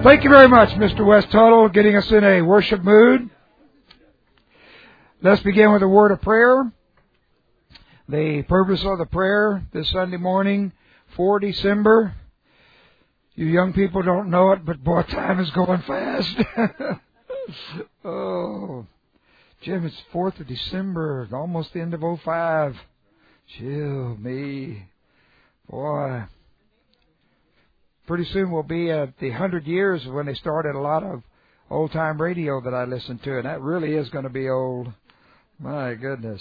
Thank you very much, Mr. West Tuttle, getting us in a worship mood. Let's begin with a word of prayer. The purpose of the prayer this Sunday morning for December. You young people don't know it, but boy, time is going fast. Oh, Jim, it's 4th of December, almost the end of 05. Chill me. Boy. Pretty soon we'll be at the 100 years when they started a lot of old-time radio that I listen to, and that really is going to be old. My goodness.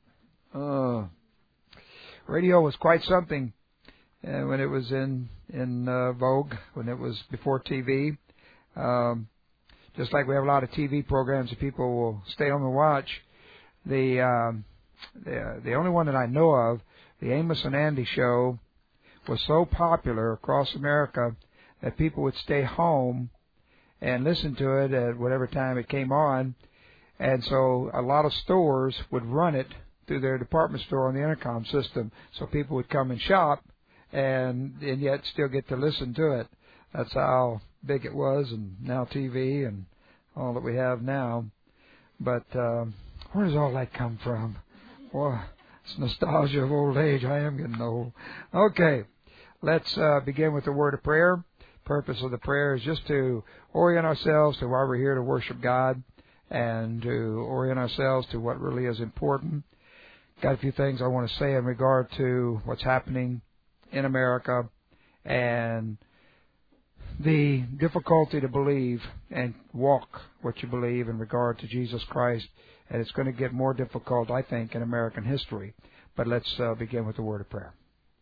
Radio was quite something when it was in vogue, when it was before TV. Just like we have a lot of TV programs that people will stay on and watch. The only one that I know of, the Amos and Andy show, was so popular across America that people would stay home and listen to it at whatever time it came on. And so a lot of stores would run it through their department store on the intercom system, so people would come and shop and yet still get to listen to it. That's how big it was, and now TV and all that we have now. But where does all that come from? Well, it's nostalgia of old age. I am getting old. Okay, let's begin with a word of prayer. Purpose of the prayer is just to orient ourselves to why we're here to worship God and to orient ourselves to what really is important. Got a few things I want to say in regard to what's happening in America and the difficulty to believe and walk what you believe in regard to Jesus Christ. And it's going to get more difficult, I think, in American history. But let's begin with a word of prayer.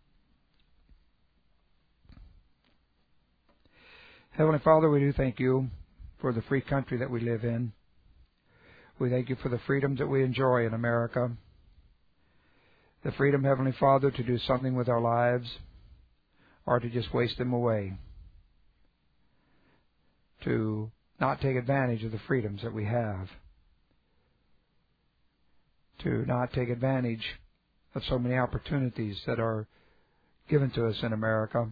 Heavenly Father, we do thank you for the free country that we live in. We thank you for the freedoms that we enjoy in America. The freedom, Heavenly Father, to do something with our lives or to just waste them away. To not take advantage of the freedoms that we have. To not take advantage of so many opportunities that are given to us in America.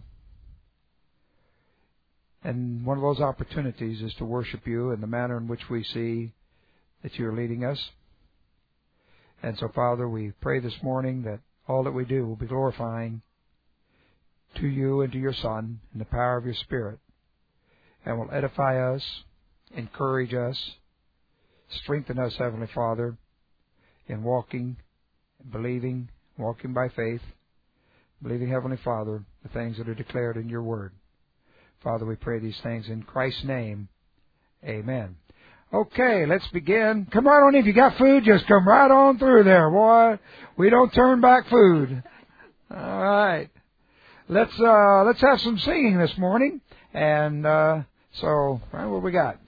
And one of those opportunities is to worship you in the manner in which we see that you're leading us. And so, Father, we pray this morning that all that we do will be glorifying to you and to your Son in the power of your Spirit, and will edify us, encourage us, strengthen us, Heavenly Father, in walking, believing, walking by faith, believing, Heavenly Father, the things that are declared in your word. Father, we pray these things in Christ's name. Amen. Okay, let's begin. Come right on in. If you got food, just come right on through there, boy. We don't turn back food. All right. Let's have some singing this morning. And so, what we got?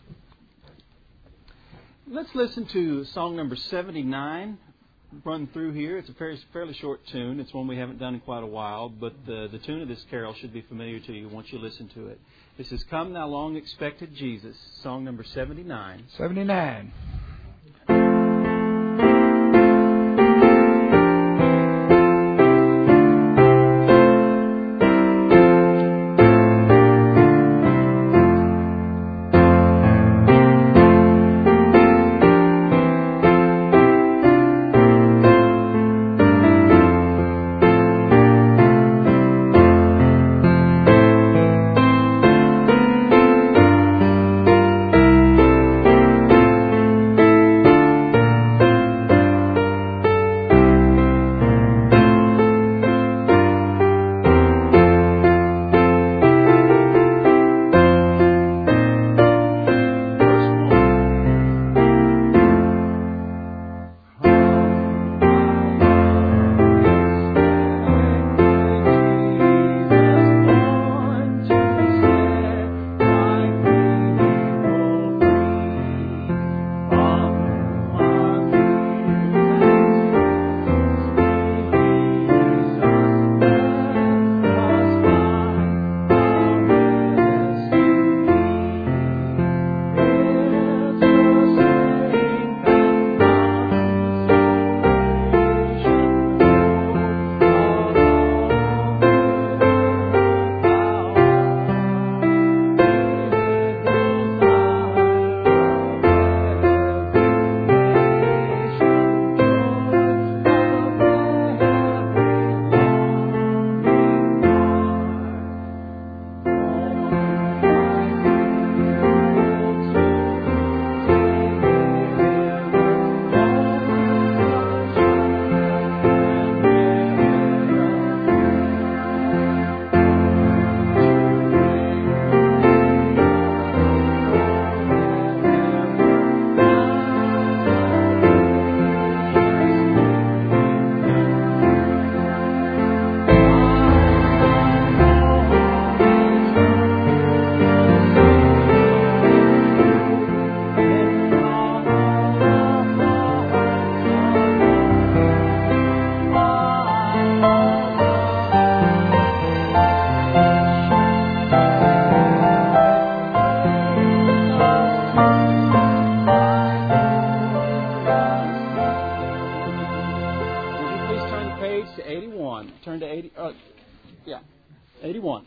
Let's listen to song number 79. Run through here. It's a fairly short tune. It's one we haven't done in quite a while, but the tune of this carol should be familiar to you once you listen to it. This is Come Thou Long Expected Jesus, song number 79. 79. 81.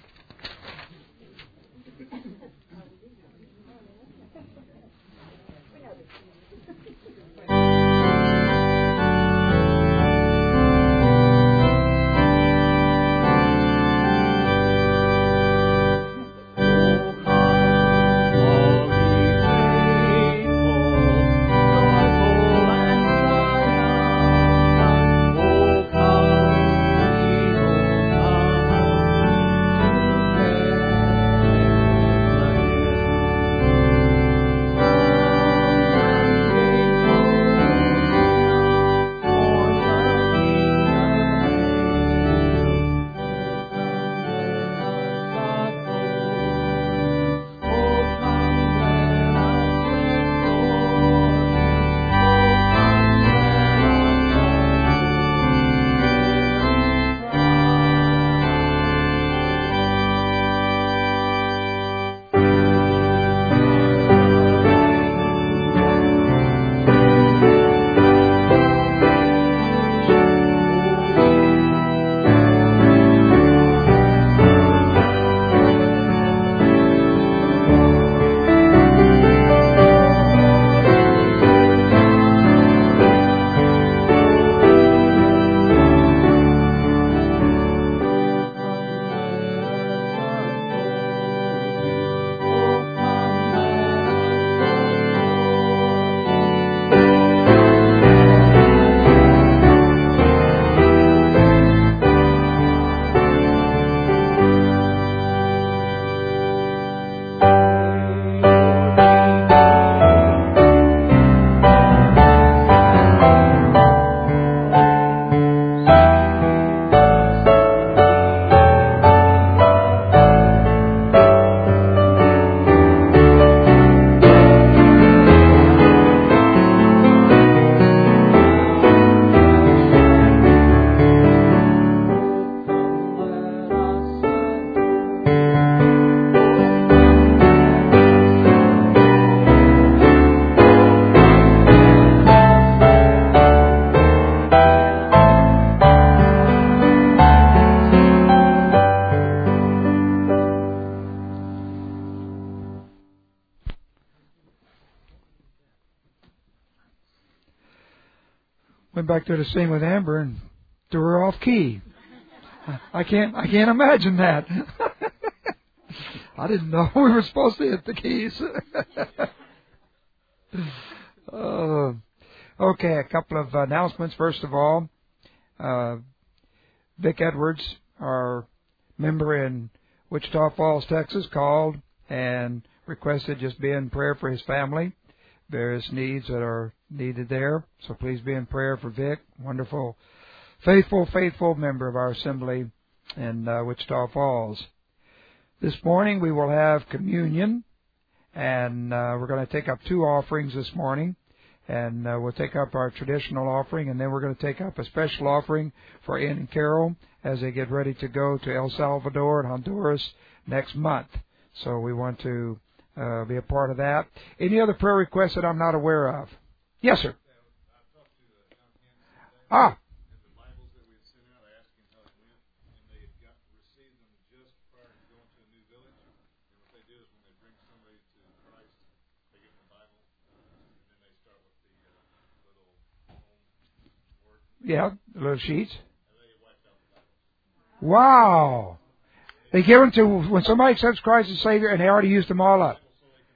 Went back there to sing with Amber and threw her off key. I can't imagine that. I didn't know we were supposed to hit the keys. Okay, a couple of announcements. First of all, Vic Edwards, our member in Wichita Falls, Texas, called and requested just be in prayer for his family. Various needs that are needed there. So please be in prayer for Vic. Wonderful, faithful member of our assembly in Wichita Falls. This morning we will have communion, and we're going to take up two offerings this morning. And we'll take up our traditional offering, and then we're going to take up a special offering for Ian and Carol as they get ready to go to El Salvador and Honduras next month. So we want to be a part of that. Any other prayer requests that I'm not aware of? Yes, sir. Ah. Yeah, the little sheets. Wow. They give them to, when somebody accepts Christ as Savior, and they already used them all up.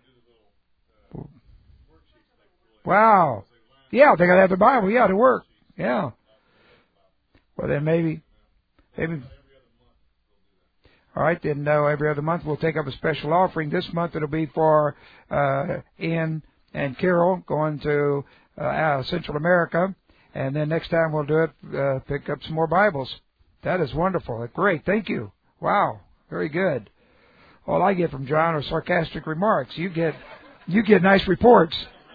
Wow. Yeah, they got to have the Bible, to work. Yeah. Well, then maybe. All right, then every other month we'll take up a special offering. This month it'll be for Ian and Carol going to Central America. And then next time we'll do it, pick up some more Bibles. That is wonderful. Great. Thank you. Wow. Very good. All I get from John are sarcastic remarks. You get nice reports.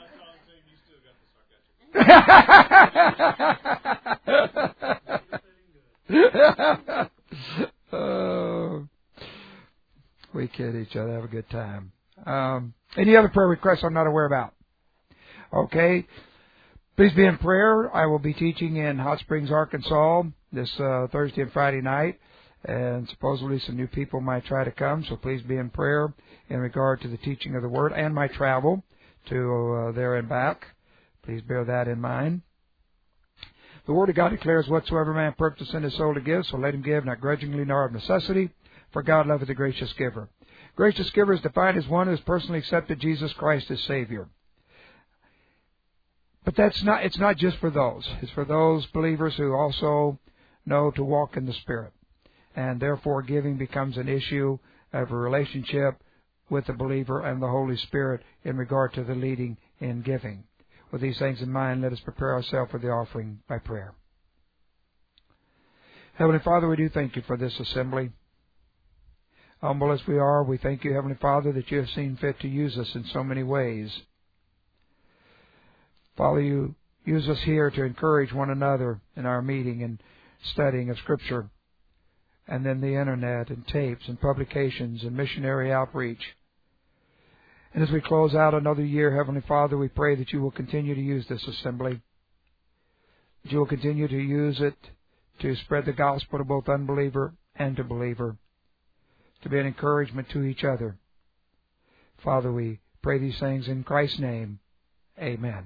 We kid each other. Have a good time. Any other prayer requests I'm not aware about? Okay. Please be in prayer. I will be teaching in Hot Springs, Arkansas this Thursday and Friday night. and supposedly some new people might try to come, so please be in prayer in regard to the teaching of the Word and my travel to there and back. Please bear that in mind. The Word of God declares, whatsoever man purpose in his soul to give, so let him give, not grudgingly nor of necessity, for God loveth the gracious giver. Gracious giver is defined as one who has personally accepted Jesus Christ as Savior. But it's not just for those. It's for those believers who also know to walk in the Spirit. And therefore giving becomes an issue of a relationship with the believer and the Holy Spirit in regard to the leading in giving. With these things in mind, let us prepare ourselves for the offering by prayer. Heavenly Father, we do thank you for this assembly. Humble as we are, we thank you, Heavenly Father, that you have seen fit to use us in so many ways. Father, you use us here to encourage one another in our meeting and studying of Scripture, and then the Internet and tapes and publications and missionary outreach. And as we close out another year, Heavenly Father, we pray that you will continue to use this assembly, that you will continue to use it to spread the gospel to both unbeliever and to believer, to be an encouragement to each other. Father, we pray these things in Christ's name. Amen.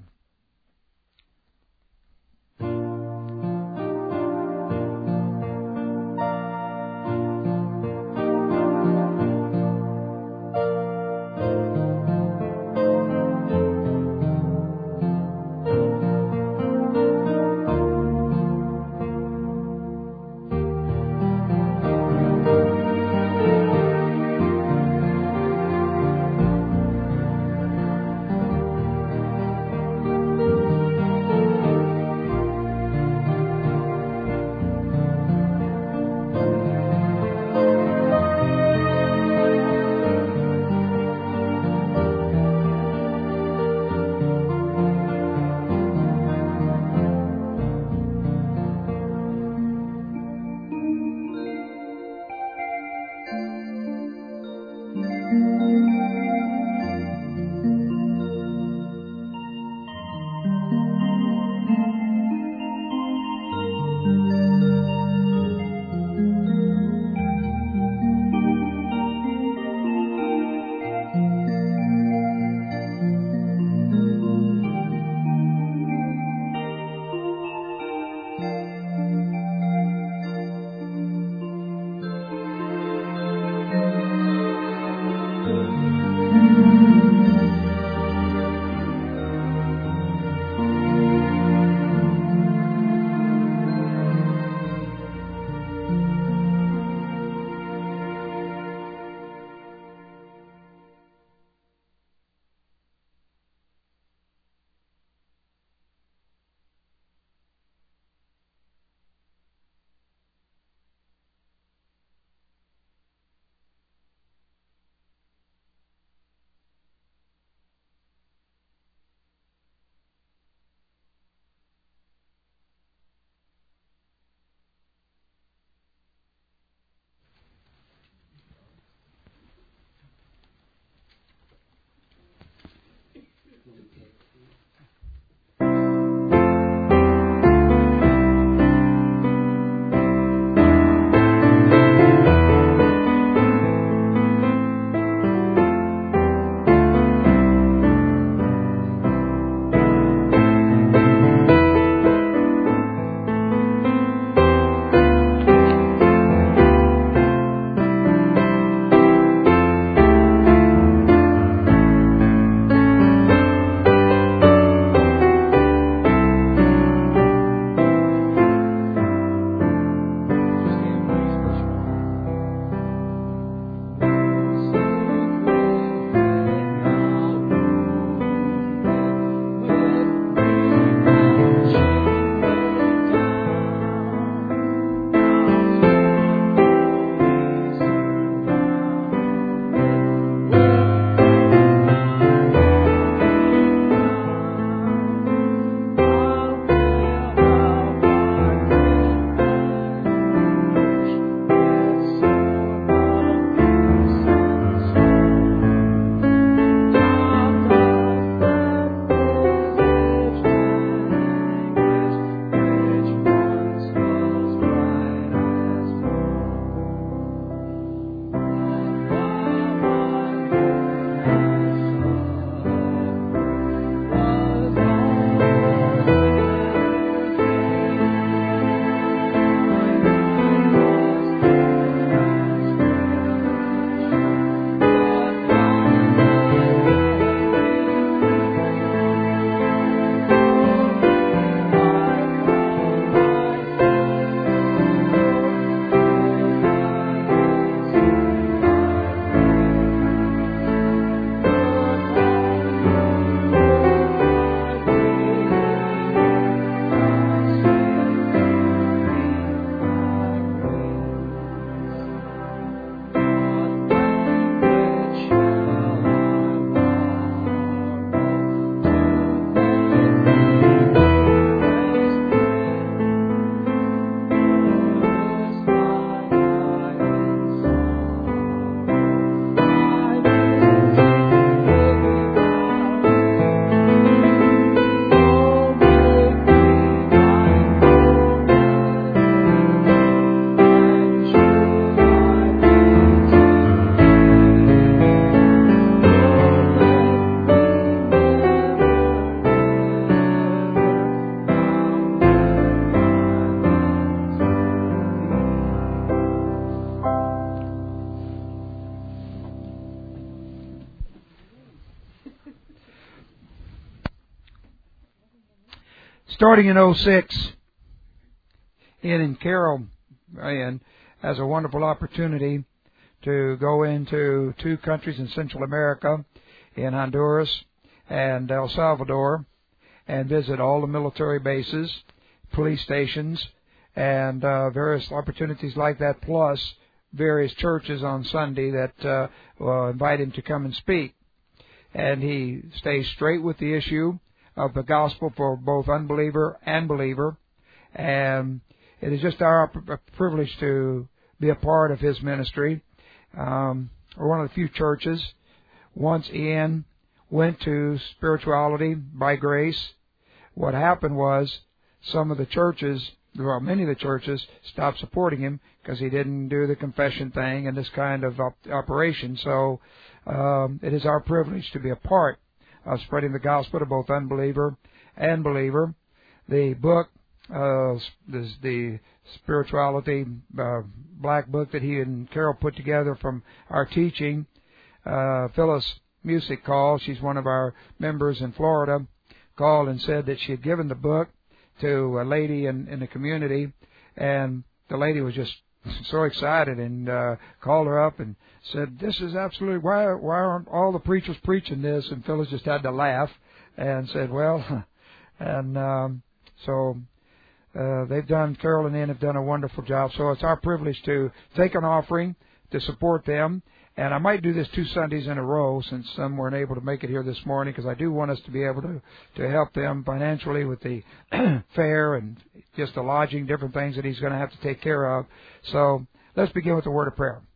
starting in '06, Ian and Carol has a wonderful opportunity to go into 2 countries in Central America, in Honduras and El Salvador, and visit all the military bases, police stations, and various opportunities like that, plus various churches on Sunday that invite him to come and speak. And he stays straight with the issue of the gospel for both unbeliever and believer. And it is just our privilege to be a part of his ministry. We're one of the few churches. Once Ian went to spirituality by grace, what happened was some of the churches, well, many of the churches stopped supporting him because he didn't do the confession thing and this kind of operation. So it is our privilege to be a part of spreading the gospel to both unbeliever and believer. The book, the spirituality black book that he and Carol put together from our teaching, Phyllis Music called. She's one of our members in Florida. Called and said that she had given the book to a lady in the community, and the lady was just so excited and called her up and said, "This is absolutely, why aren't all the preachers preaching this?" And Phyllis just had to laugh and said, "Well," and so they've done, Carol and Ann have done a wonderful job. So it's our privilege to take an offering to support them. And I might do this 2 Sundays in a row since some weren't able to make it here this morning, because I do want us to be able to help them financially with the fare and just the lodging, different things that he's going to have to take care of. So let's begin with a word of prayer.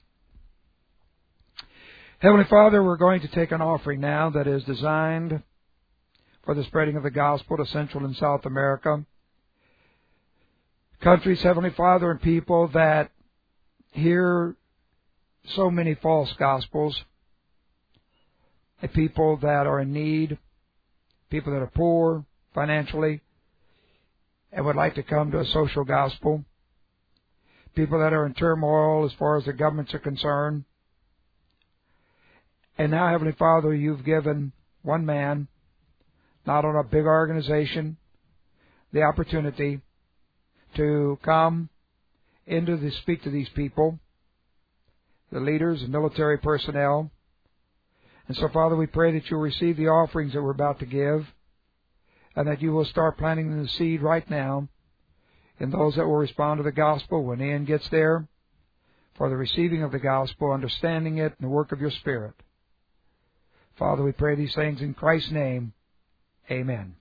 Heavenly Father, we're going to take an offering now that is designed for the spreading of the gospel to Central and South America. Countries, Heavenly Father, and people that hear so many false gospels, people that are in need, people that are poor financially and would like to come to a social gospel, people that are in turmoil as far as the governments are concerned. And now, Heavenly Father, you've given one man, not on a big organization, the opportunity to come speak to these people, the leaders and military personnel. And so, Father, we pray that you'll receive the offerings that we're about to give, and that you will start planting the seed right now in those that will respond to the gospel when Ian gets there, for the receiving of the gospel, understanding it, and the work of your Spirit. Father, we pray these things in Christ's name. Amen.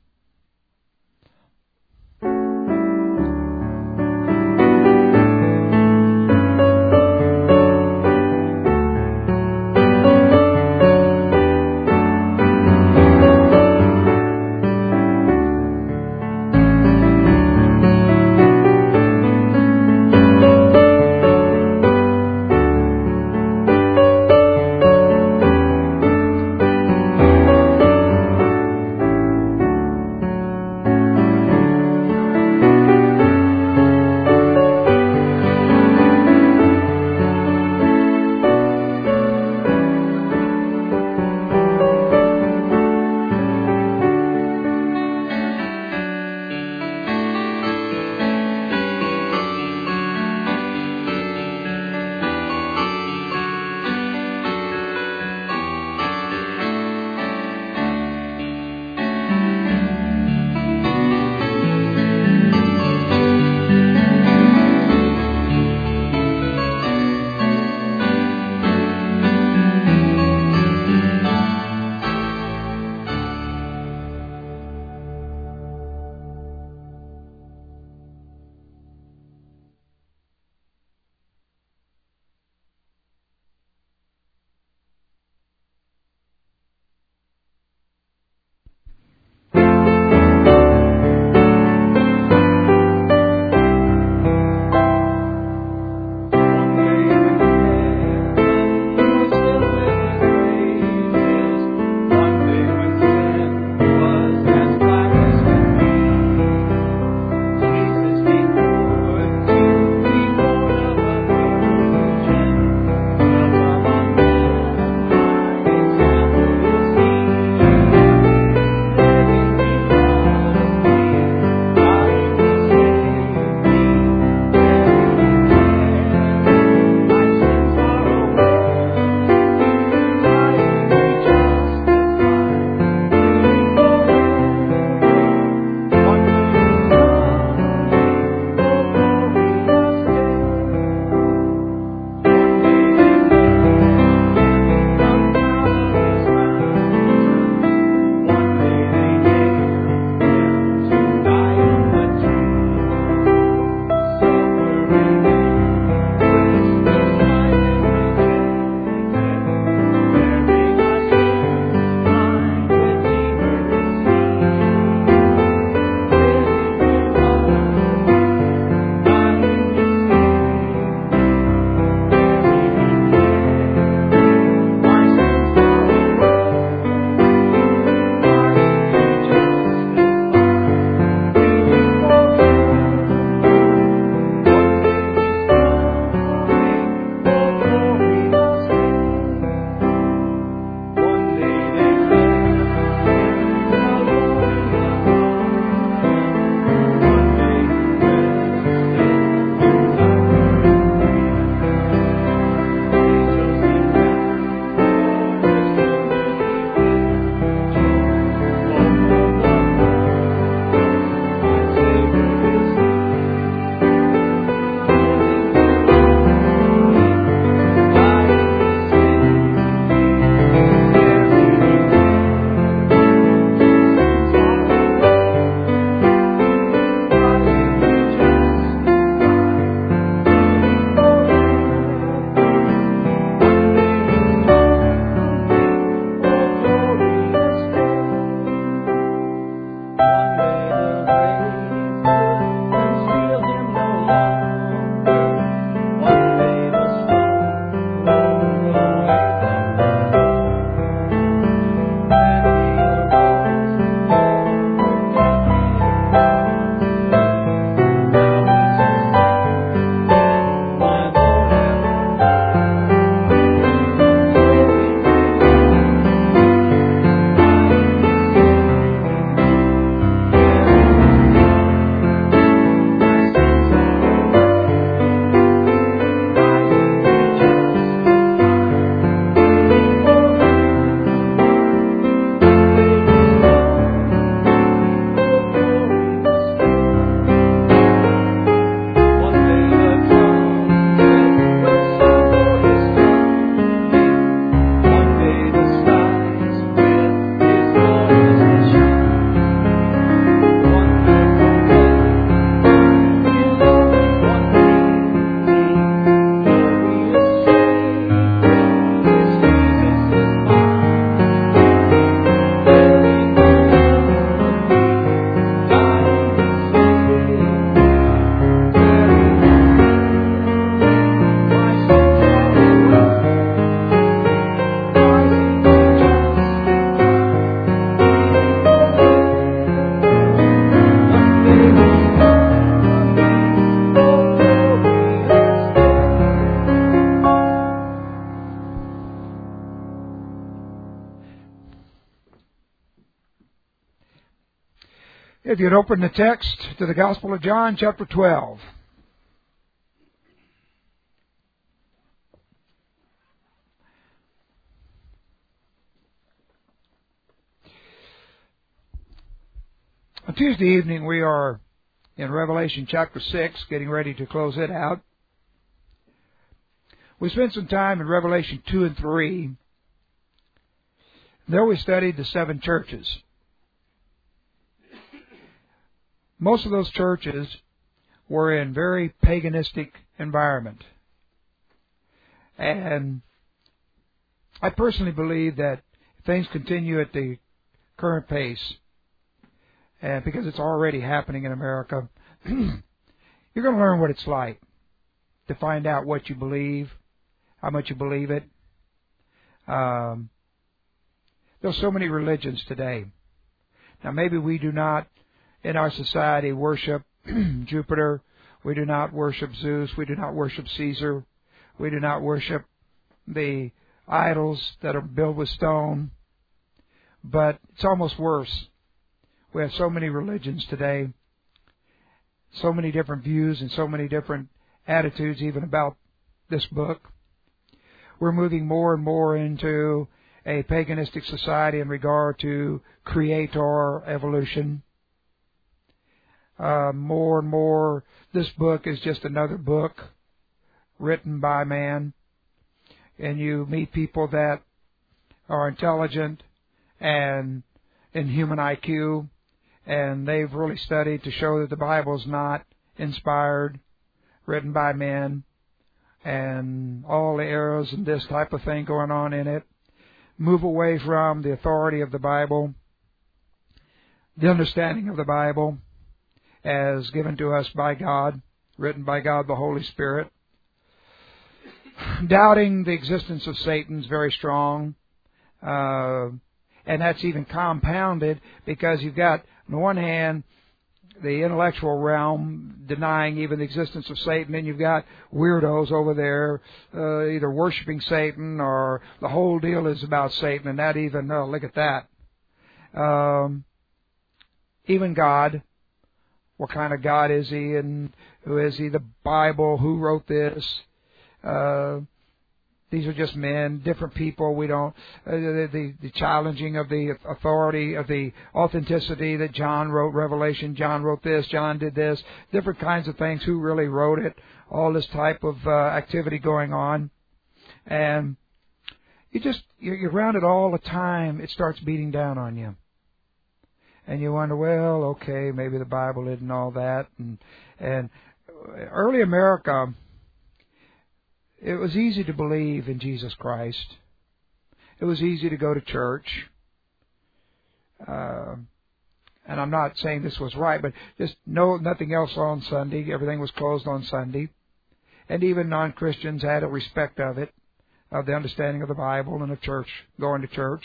If you'd open the text to the Gospel of John, chapter 12. On Tuesday evening, we are in Revelation chapter 6, getting ready to close it out. We spent some time in Revelation 2 and 3. There we studied the 7 churches. Most of those churches were in very paganistic environment. And I personally believe that if things continue at the current pace, and because it's already happening in America, you're going to learn what it's like to find out what you believe, how much you believe it. There's so many religions today. Now, maybe we do not, in our society, worship Jupiter. We do not worship Zeus. We do not worship Caesar. We do not worship the idols that are built with stone. But it's almost worse. We have so many religions today, so many different views and so many different attitudes even about this book. We're moving more and more into a paganistic society in regard to creator evolution. More and more, this book is just another book written by man. And you meet people that are intelligent and in human IQ, and they've really studied to show that the Bible is not inspired, written by men, and all the errors and this type of thing going on in it. Move away from the authority of the Bible, the understanding of the Bible as given to us by God, written by God the Holy Spirit. Doubting the existence of Satan is very strong, and that's even compounded because you've got, on the one hand, the intellectual realm denying even the existence of Satan, and you've got weirdos over there either worshiping Satan or the whole deal is about Satan, and that even, look at that. Even God, what kind of God is He, and who is He? The Bible, who wrote this? These are just men, different people. We don't, the challenging of the authority, of the authenticity that John wrote Revelation, John wrote this, John did this, different kinds of things, who really wrote it, all this type of activity going on. And you're around it all the time, it starts beating down on you. And you wonder, well, okay, maybe the Bible isn't all that. And early America, it was easy to believe in Jesus Christ. It was easy to go to church. And I'm not saying this was right, but just nothing else on Sunday. Everything was closed on Sunday. And even non-Christians had a respect of it, of the understanding of the Bible and of church, going to church.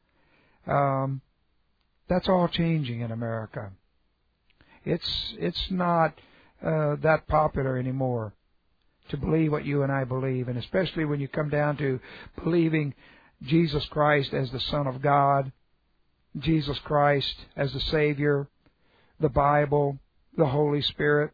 That's all changing in America. It's not that popular anymore to believe what you and I believe, and especially when you come down to believing Jesus Christ as the Son of God, Jesus Christ as the Savior, the Bible, the Holy Spirit,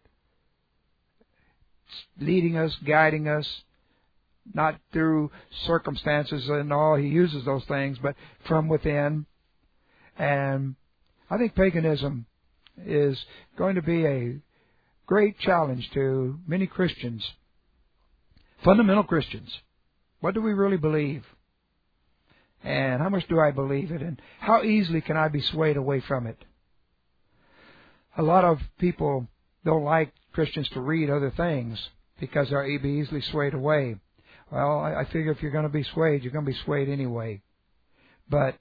leading us, guiding us, not through circumstances and all. He uses those things, but from within. And I think paganism is going to be a great challenge to many Christians, fundamental Christians. What do we really believe? And how much do I believe it? And how easily can I be swayed away from it? A lot of people don't like Christians to read other things because they'll be easily swayed away. Well, I figure if you're going to be swayed, you're going to be swayed anyway. But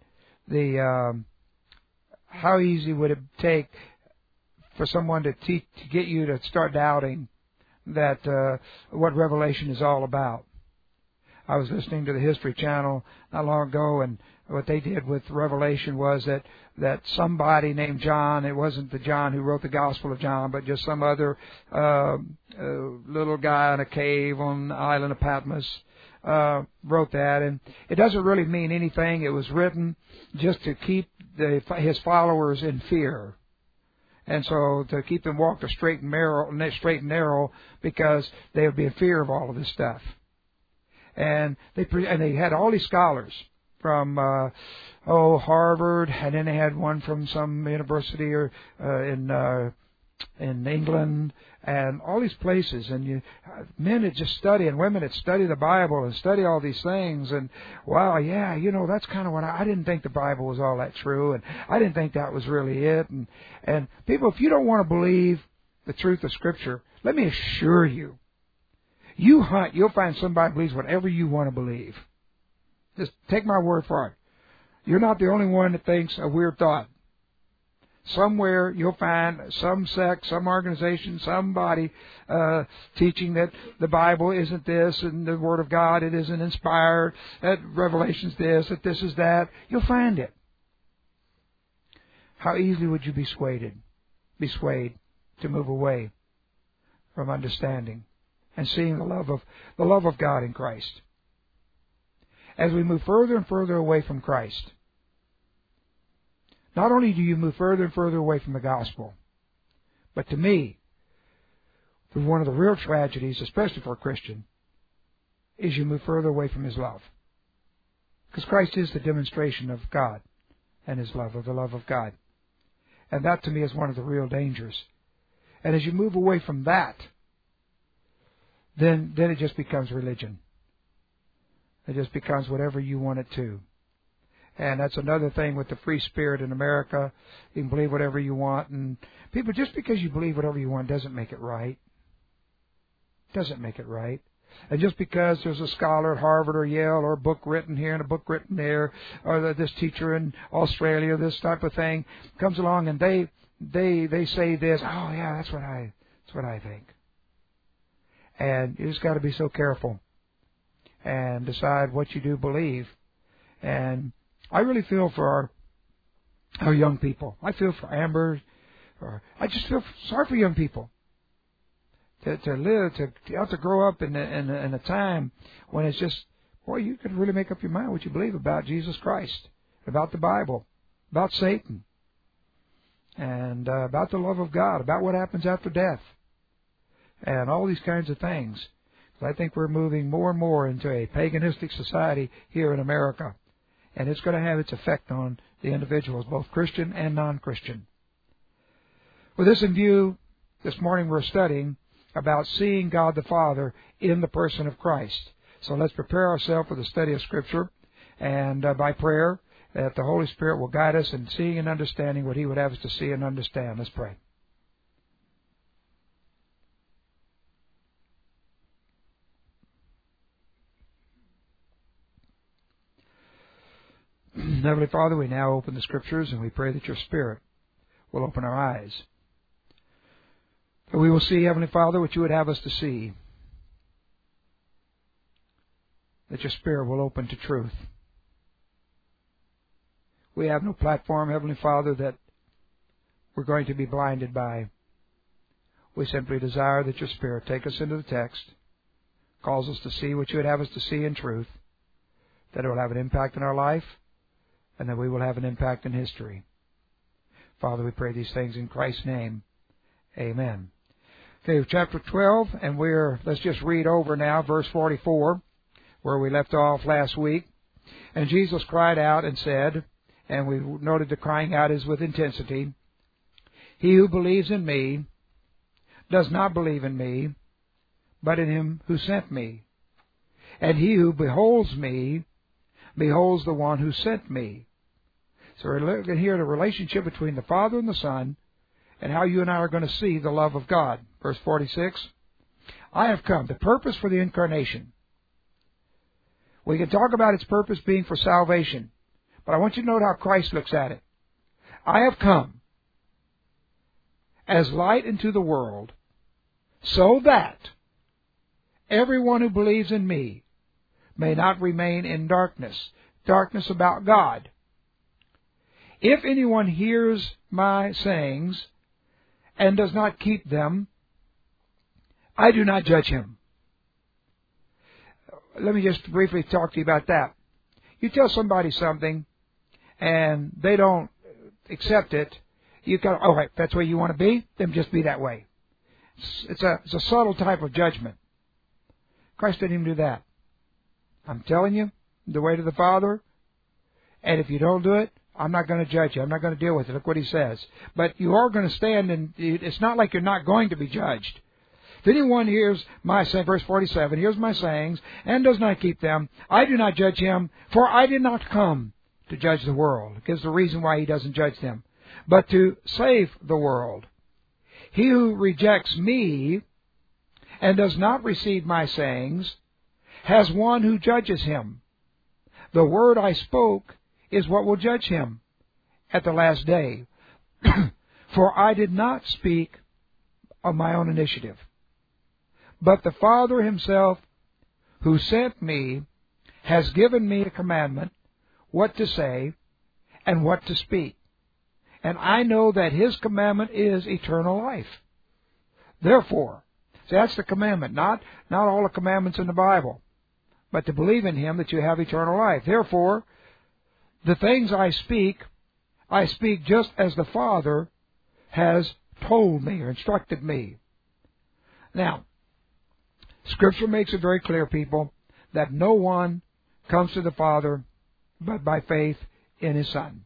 how easy would it take for someone to get you to start doubting that what Revelation is all about? I was listening to the History Channel not long ago, and what they did with Revelation was that somebody named John, it wasn't the John who wrote the Gospel of John, but just some other little guy in a cave on the island of Patmos, wrote that. And it doesn't really mean anything. It was written just to keep his followers in fear. And so to keep them walk the straight and narrow, because they would be in fear of all of this stuff. And they had all these scholars from Harvard, and then they had one from some university or in England, and all these places. And men would just study, and women would study the Bible and study all these things. And wow, yeah, that's kind of what I didn't think the Bible was all that true, and I didn't think that was really it. And people, if you don't want to believe the truth of Scripture, let me assure you, you hunt, you'll find somebody who believes whatever you want to believe. Just take my word for it. You're not the only one that thinks a weird thought. Somewhere you'll find some sect, some organization, somebody teaching that the Bible isn't this and the Word of God, it isn't inspired, that Revelation's this, that this is that. You'll find it. How easily would you be swayed to move away from understanding and seeing the love of God in Christ? As we move further and further away from Christ, not only do you move further and further away from the gospel, but to me, one of the real tragedies, especially for a Christian, is you move further away from His love. Because Christ is the demonstration of God and His love, of the love of God. And that to me is one of the real dangers. And as you move away from that, then it just becomes religion. It just becomes whatever you want it to. And that's another thing with the free spirit in America. You can believe whatever you want. And people, just because you believe whatever you want doesn't make it right. Doesn't make it right. And just because there's a scholar at Harvard or Yale, or a book written here and a book written there, or this teacher in Australia, this type of thing, comes along and they say this, oh yeah, that's what I think. And you just got to be so careful and decide what you do believe. And I really feel for our young people. I feel for Amber. I just feel sorry for young people to have to grow up in a time when it's just, boy, you could really make up your mind what you believe about Jesus Christ, about the Bible, about Satan, and about the love of God, about what happens after death, and all these kinds of things. I think we're moving more and more into a paganistic society here in America. And it's going to have its effect on the individuals, both Christian and non-Christian. With this in view, this morning we're studying about seeing God the Father in the person of Christ. So let's prepare ourselves for the study of Scripture, and by prayer, that the Holy Spirit will guide us in seeing and understanding what He would have us to see and understand. Let's pray. Heavenly Father, we now open the Scriptures, and we pray that Your Spirit will open our eyes, that we will see, Heavenly Father, what You would have us to see, that Your Spirit will open to truth. We have no platform, Heavenly Father, that we're going to be blinded by. We simply desire that Your Spirit take us into the text, calls us to see what You would have us to see in truth, that it will have an impact in our life, and that we will have an impact in history. Father, we pray these things in Christ's name. Amen. Okay, chapter 12, and let's just read over now verse 44, where we left off last week. And Jesus cried out and said, and we noted the crying out is with intensity, "He who believes in me does not believe in me, but in Him who sent me. And he who beholds me beholds the one who sent me." So we're looking here at a relationship between the Father and the Son, and how you and I are going to see the love of God. Verse 46, I have come. The purpose for the incarnation. We can talk about its purpose being for salvation, but I want you to note how Christ looks at it. I have come as light into the world, so that everyone who believes in me may not remain in darkness about God. If anyone hears my sayings and does not keep them, I do not judge him. Let me just briefly talk to you about that. You tell somebody something and they don't accept it, you go, all right, that's where you want to be, then just be that way. It's a subtle type of judgment. Christ didn't even do that. I'm telling you, the way to the Father, and if you don't do it, I'm not going to judge you. I'm not going to deal with it. Look what he says. But you are going to stand, and it's not like you're not going to be judged. If anyone hears my saying, verse 47, hears my sayings, and does not keep them, I do not judge him, for I did not come to judge the world. It gives the reason why he doesn't judge them, but to save the world. He who rejects me and does not receive my sayings has one who judges him. The word I spoke is what will judge him at the last day. For I did not speak of my own initiative, but the Father himself who sent me has given me a commandment what to say and what to speak. And I know that his commandment is eternal life. Therefore, see, that's the commandment, not all the commandments in the Bible, but to believe in him that you have eternal life. Therefore, the things I speak just as the Father has told me or instructed me. Now, Scripture makes it very clear, people, that no one comes to the Father but by faith in his Son.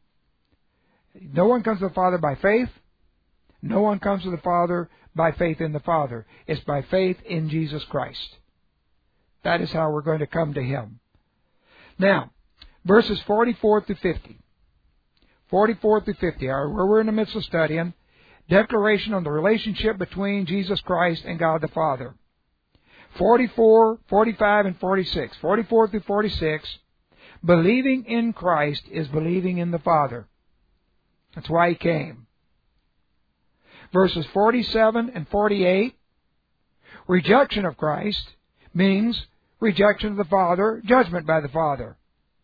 No one comes to the Father by faith. No one comes to the Father by faith in the Father. It's by faith in Jesus Christ. That is how we're going to come to him. Now, verses 44 through 50. 44 through 50, where we're in the midst of studying, declaration on the relationship between Jesus Christ and God the Father. 44, 45, and 46. 44 through 46, believing in Christ is believing in the Father. That's why he came. Verses 47 and 48, rejection of Christ means rejection of the Father, judgment by the Father.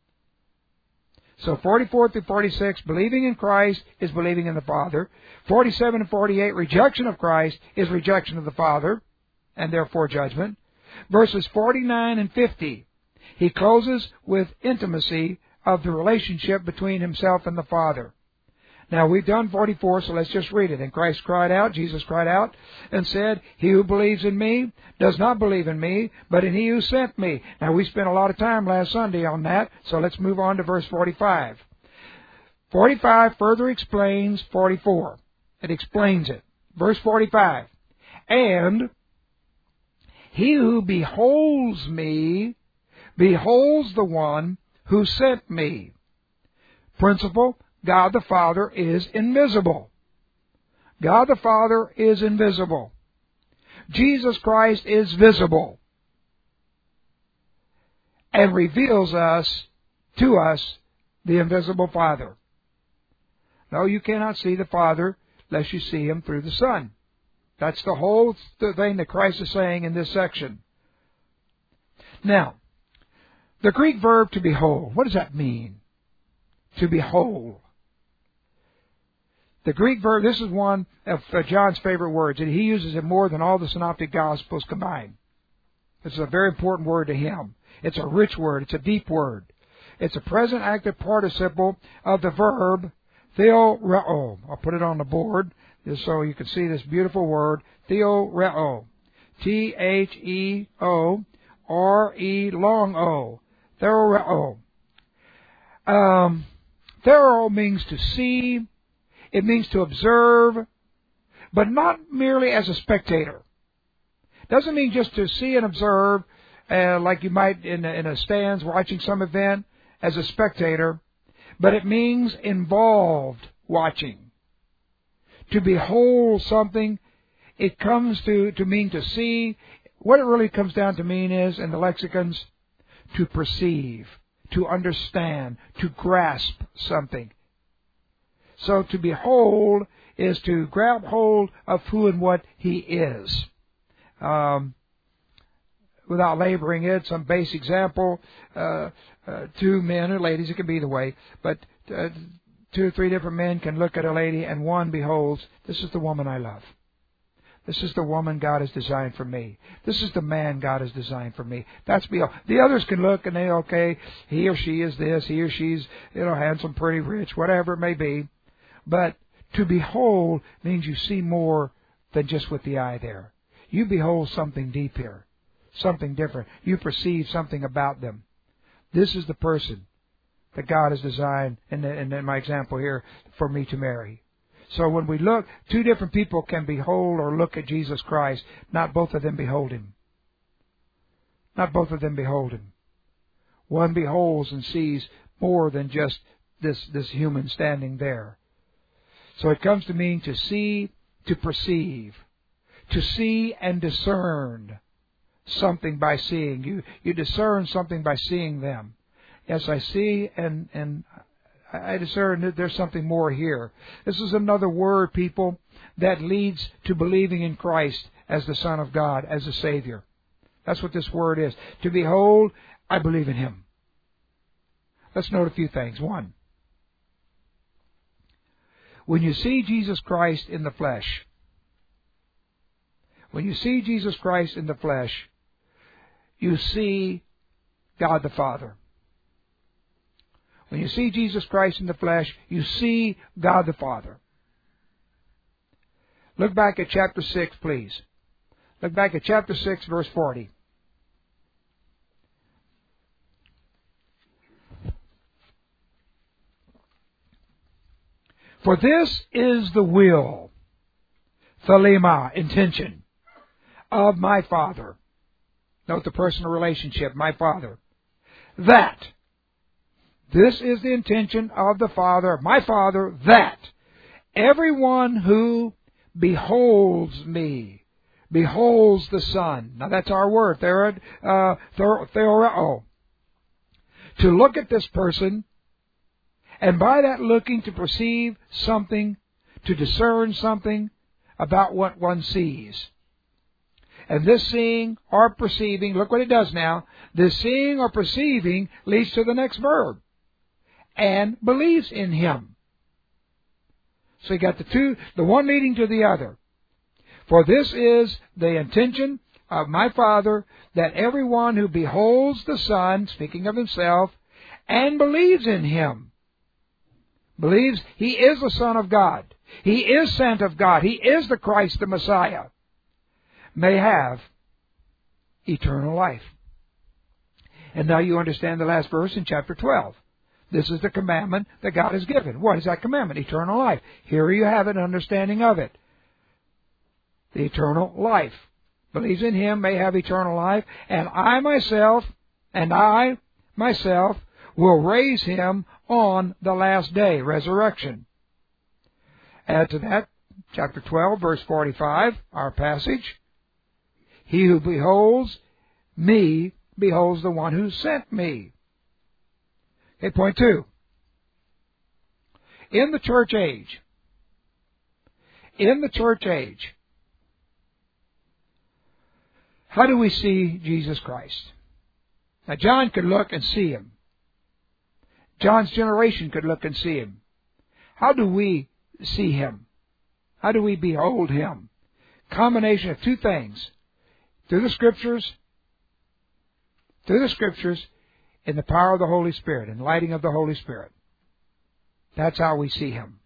So 44 through 46, believing in Christ is believing in the Father. 47 and 48, rejection of Christ is rejection of the Father, and therefore judgment. Verses 49 and 50, he closes with intimacy of the relationship between himself and the Father. Now, we've done 44, so let's just read it. And Christ cried out, Jesus cried out, and said, he who believes in me does not believe in me, but in he who sent me. Now, we spent a lot of time last Sunday on that, so let's move on to verse 45. 45 further explains 44. It explains it. Verse 45. And he who beholds me beholds the one who sent me. Principle, God the Father is invisible. God the Father is invisible. Jesus Christ is visible and reveals to us the invisible Father. No, you cannot see the Father unless you see him through the Son. That's the whole thing that Christ is saying in this section. Now, the Greek verb to behold, what does that mean? To behold. The Greek verb, this is one of John's favorite words, and he uses it more than all the synoptic gospels combined. It's a very important word to him. It's a rich word. It's a deep word. It's a present active participle of the verb theoreo. I'll put it on the board just so you can see this beautiful word, theoreo. T-H-E-O-R-E long O. Theoreo. Theoreo means to see. It means to observe, but not merely as a spectator. Doesn't mean just to see and observe, like you might in a stands watching some event as a spectator, but it means involved watching. To behold something, it comes to mean to see. What it really comes down to mean is, in the lexicons, to perceive, to understand, to grasp something. So to behold is to grab hold of who and what he is. Without laboring it, some base example, two men or ladies, it can be either way, but 2 or 3 different men can look at a lady and one beholds, this is the woman I love. This is the woman God has designed for me. This is the man God has designed for me. That's behold. The others can look and they, okay, he or she is this, he or she's, handsome, pretty, rich, whatever it may be. But To behold means you see more than just with the eye there. You behold something deep here, something different. You perceive something about them. This is the person that God has designed, in my example here, for me to marry. So when we look, two different people can behold or look at Jesus Christ. Not both of them behold Him. Not both of them behold Him. One beholds and sees more than just this human standing there. So it comes to mean to see, to perceive, to see and discern something by seeing. You discern something by seeing them. Yes, I see and I discern that there's something more here. This is another word, people, that leads to believing in Christ as the Son of God, as the Savior. That's what this word is. To behold, I believe in Him. Let's note a few things. One, when you see Jesus Christ in the flesh, you see God the Father. When you see Jesus Christ in the flesh, you see God the Father. Look back at chapter 6, please. Look back at chapter 6, verse 40. For this is the will, thelema, intention, of my Father. Note the personal relationship, my Father. That, this is the intention of the Father, my Father, that everyone who beholds me, beholds the Son. Now that's our word, theoreo. To look at this person, and by that looking to perceive something, to discern something about what one sees. And this seeing or perceiving, look what it does now. This seeing or perceiving leads to the next verb. And believes in Him. So you got the one leading to the other. For this is the intention of my Father, that everyone who beholds the Son, speaking of Himself, and believes in Him, believes He is the Son of God, He is sent of God, He is the Christ, the Messiah, may have eternal life. And now you understand the last verse in chapter 12. This is the commandment that God has given. What is that commandment? Eternal life. Here you have an understanding of it. The eternal life. Believes in Him may have eternal life, and I myself will raise him on the last day. Resurrection. Add to that, chapter 12, verse 45, our passage. He who beholds me beholds the one who sent me. Okay, point 2. In the church age, how do we see Jesus Christ? Now, John could look and see Him. John's generation could look and see Him. How do we see Him? How do we behold Him? Combination of two things. Through the Scriptures, in the power of the Holy Spirit, in lighting of the Holy Spirit. That's how we see Him.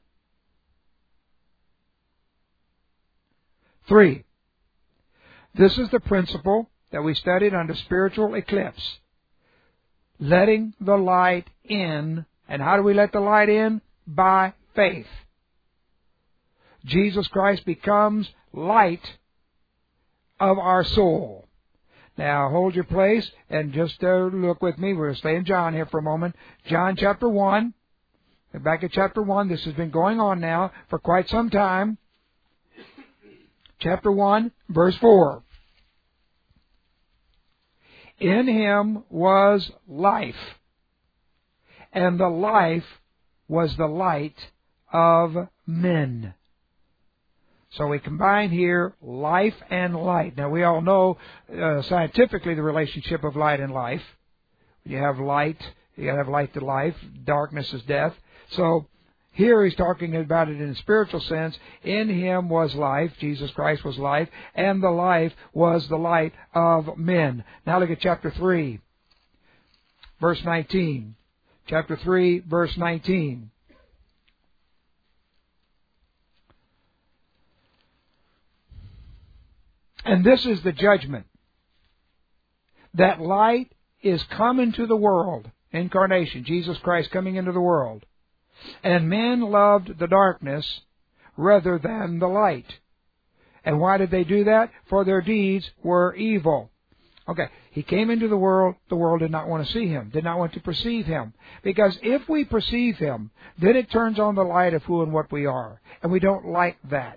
3. This is the principle that we studied under spiritual eclipse. Letting the light in. And how do we let the light in? By faith. Jesus Christ becomes light of our soul. Now, hold your place and just look with me. We're going to stay in John here for a moment. John chapter 1. Back at chapter 1. This has been going on now for quite some time. Chapter 1, verse 4. In Him was life, and the life was the light of men. So we combine here life and light. Now we all know scientifically the relationship of light and life. When you have light, you got to have light to life. Darkness is death. So here he's talking about it in a spiritual sense. In Him was life. Jesus Christ was life. And the life was the light of men. Now look at chapter 3, verse 19. Chapter 3, verse 19. And this is the judgment. That light is come into the world. Incarnation, Jesus Christ coming into the world. And men loved the darkness rather than the light. And why did they do that? For their deeds were evil. Okay, He came into the world did not want to see Him, did not want to perceive Him. Because if we perceive Him, then it turns on the light of who and what we are. And we don't like that.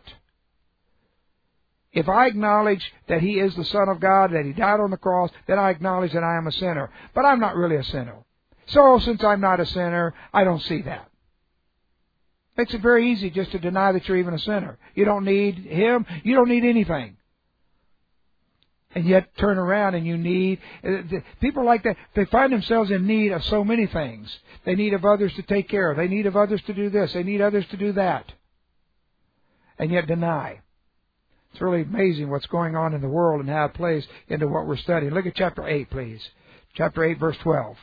If I acknowledge that He is the Son of God, that He died on the cross, then I acknowledge that I am a sinner. But I'm not really a sinner. So, since I'm not a sinner, I don't see that. Makes it very easy just to deny that you're even a sinner. You don't need Him. You don't need anything. And yet turn around and you need... People like that, they find themselves in need of so many things. They need of others to take care of. They need of others to do this. They need others to do that. And yet deny. It's really amazing what's going on in the world and how it plays into what we're studying. Look at chapter 8, please. Chapter 8, verse 12.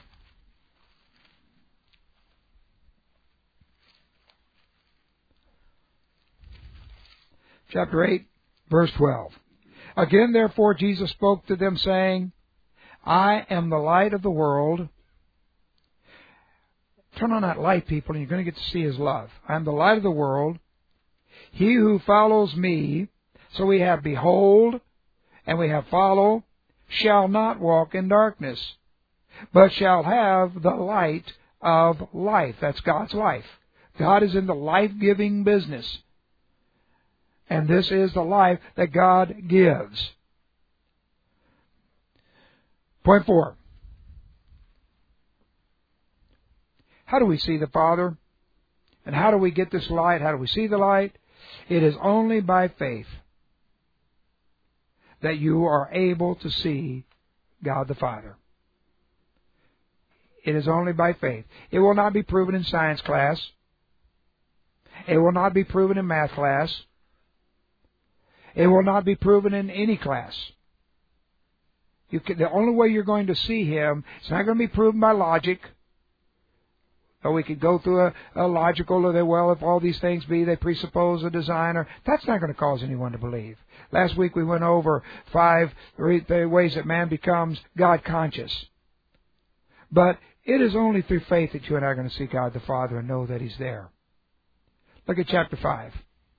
Chapter 8, verse 12. Again, therefore, Jesus spoke to them, saying, I am the light of the world. Turn on that light, people, and you're going to get to see His love. I am the light of the world. He who follows me, so we have behold, and we have follow, shall not walk in darkness, but shall have the light of life. That's God's life. God is in the life-giving business. And this is the life that God gives. Point 4. How do we see the Father? And how do we get this light? How do we see the light? It is only by faith that you are able to see God the Father. It is only by faith. It will not be proven in science class. It will not be proven in math class. It will not be proven in any class. The only way you're going to see Him, it's not going to be proven by logic. Or we could go through a logical, or if all these things be, they presuppose a designer. That's not going to cause anyone to believe. Last week we went over 5 ways that man becomes God conscious. But it is only through faith that you and I are going to see God the Father and know that He's there. Look at chapter 5.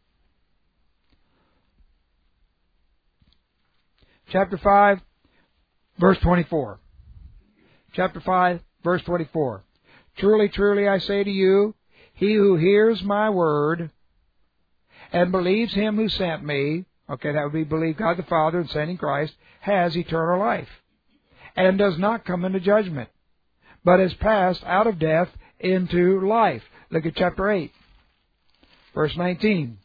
Chapter 5, verse 24. Chapter 5, verse 24. Truly, truly, I say to you, he who hears my word and believes Him who sent me, okay, that would be believe God the Father and sending Christ, has eternal life, and does not come into judgment, but is passed out of death into life. Look at chapter 8, verse 19.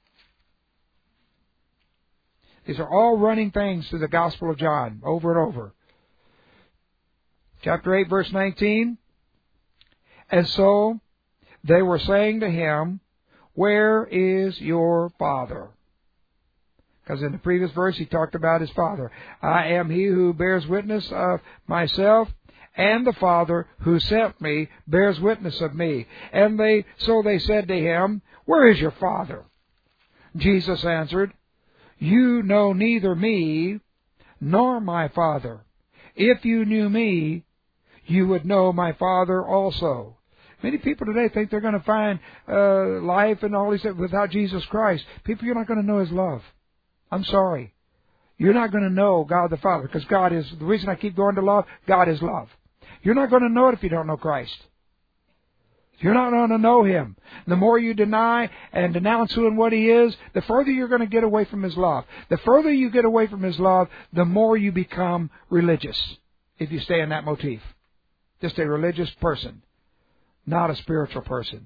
These are all running things through the Gospel of John, over and over. Chapter 8, verse 19. And so they were saying to Him, where is your Father? Because in the previous verse He talked about His Father. I am He who bears witness of myself, and the Father who sent me bears witness of me. And so they said to Him, where is your Father? Jesus answered, you know neither me nor my Father. If you knew me, you would know my Father also. Many people today think they're going to find life and all these things without Jesus Christ. People, you're not going to know His love. I'm sorry. You're not going to know God the Father, because God is, the reason I keep going to love, God is love. You're not going to know it if you don't know Christ. You're not going to know Him. The more you deny and denounce who and what He is, the further you're going to get away from His love. The further you get away from His love, the more you become religious, if you stay in that motif. Just a religious person, not a spiritual person.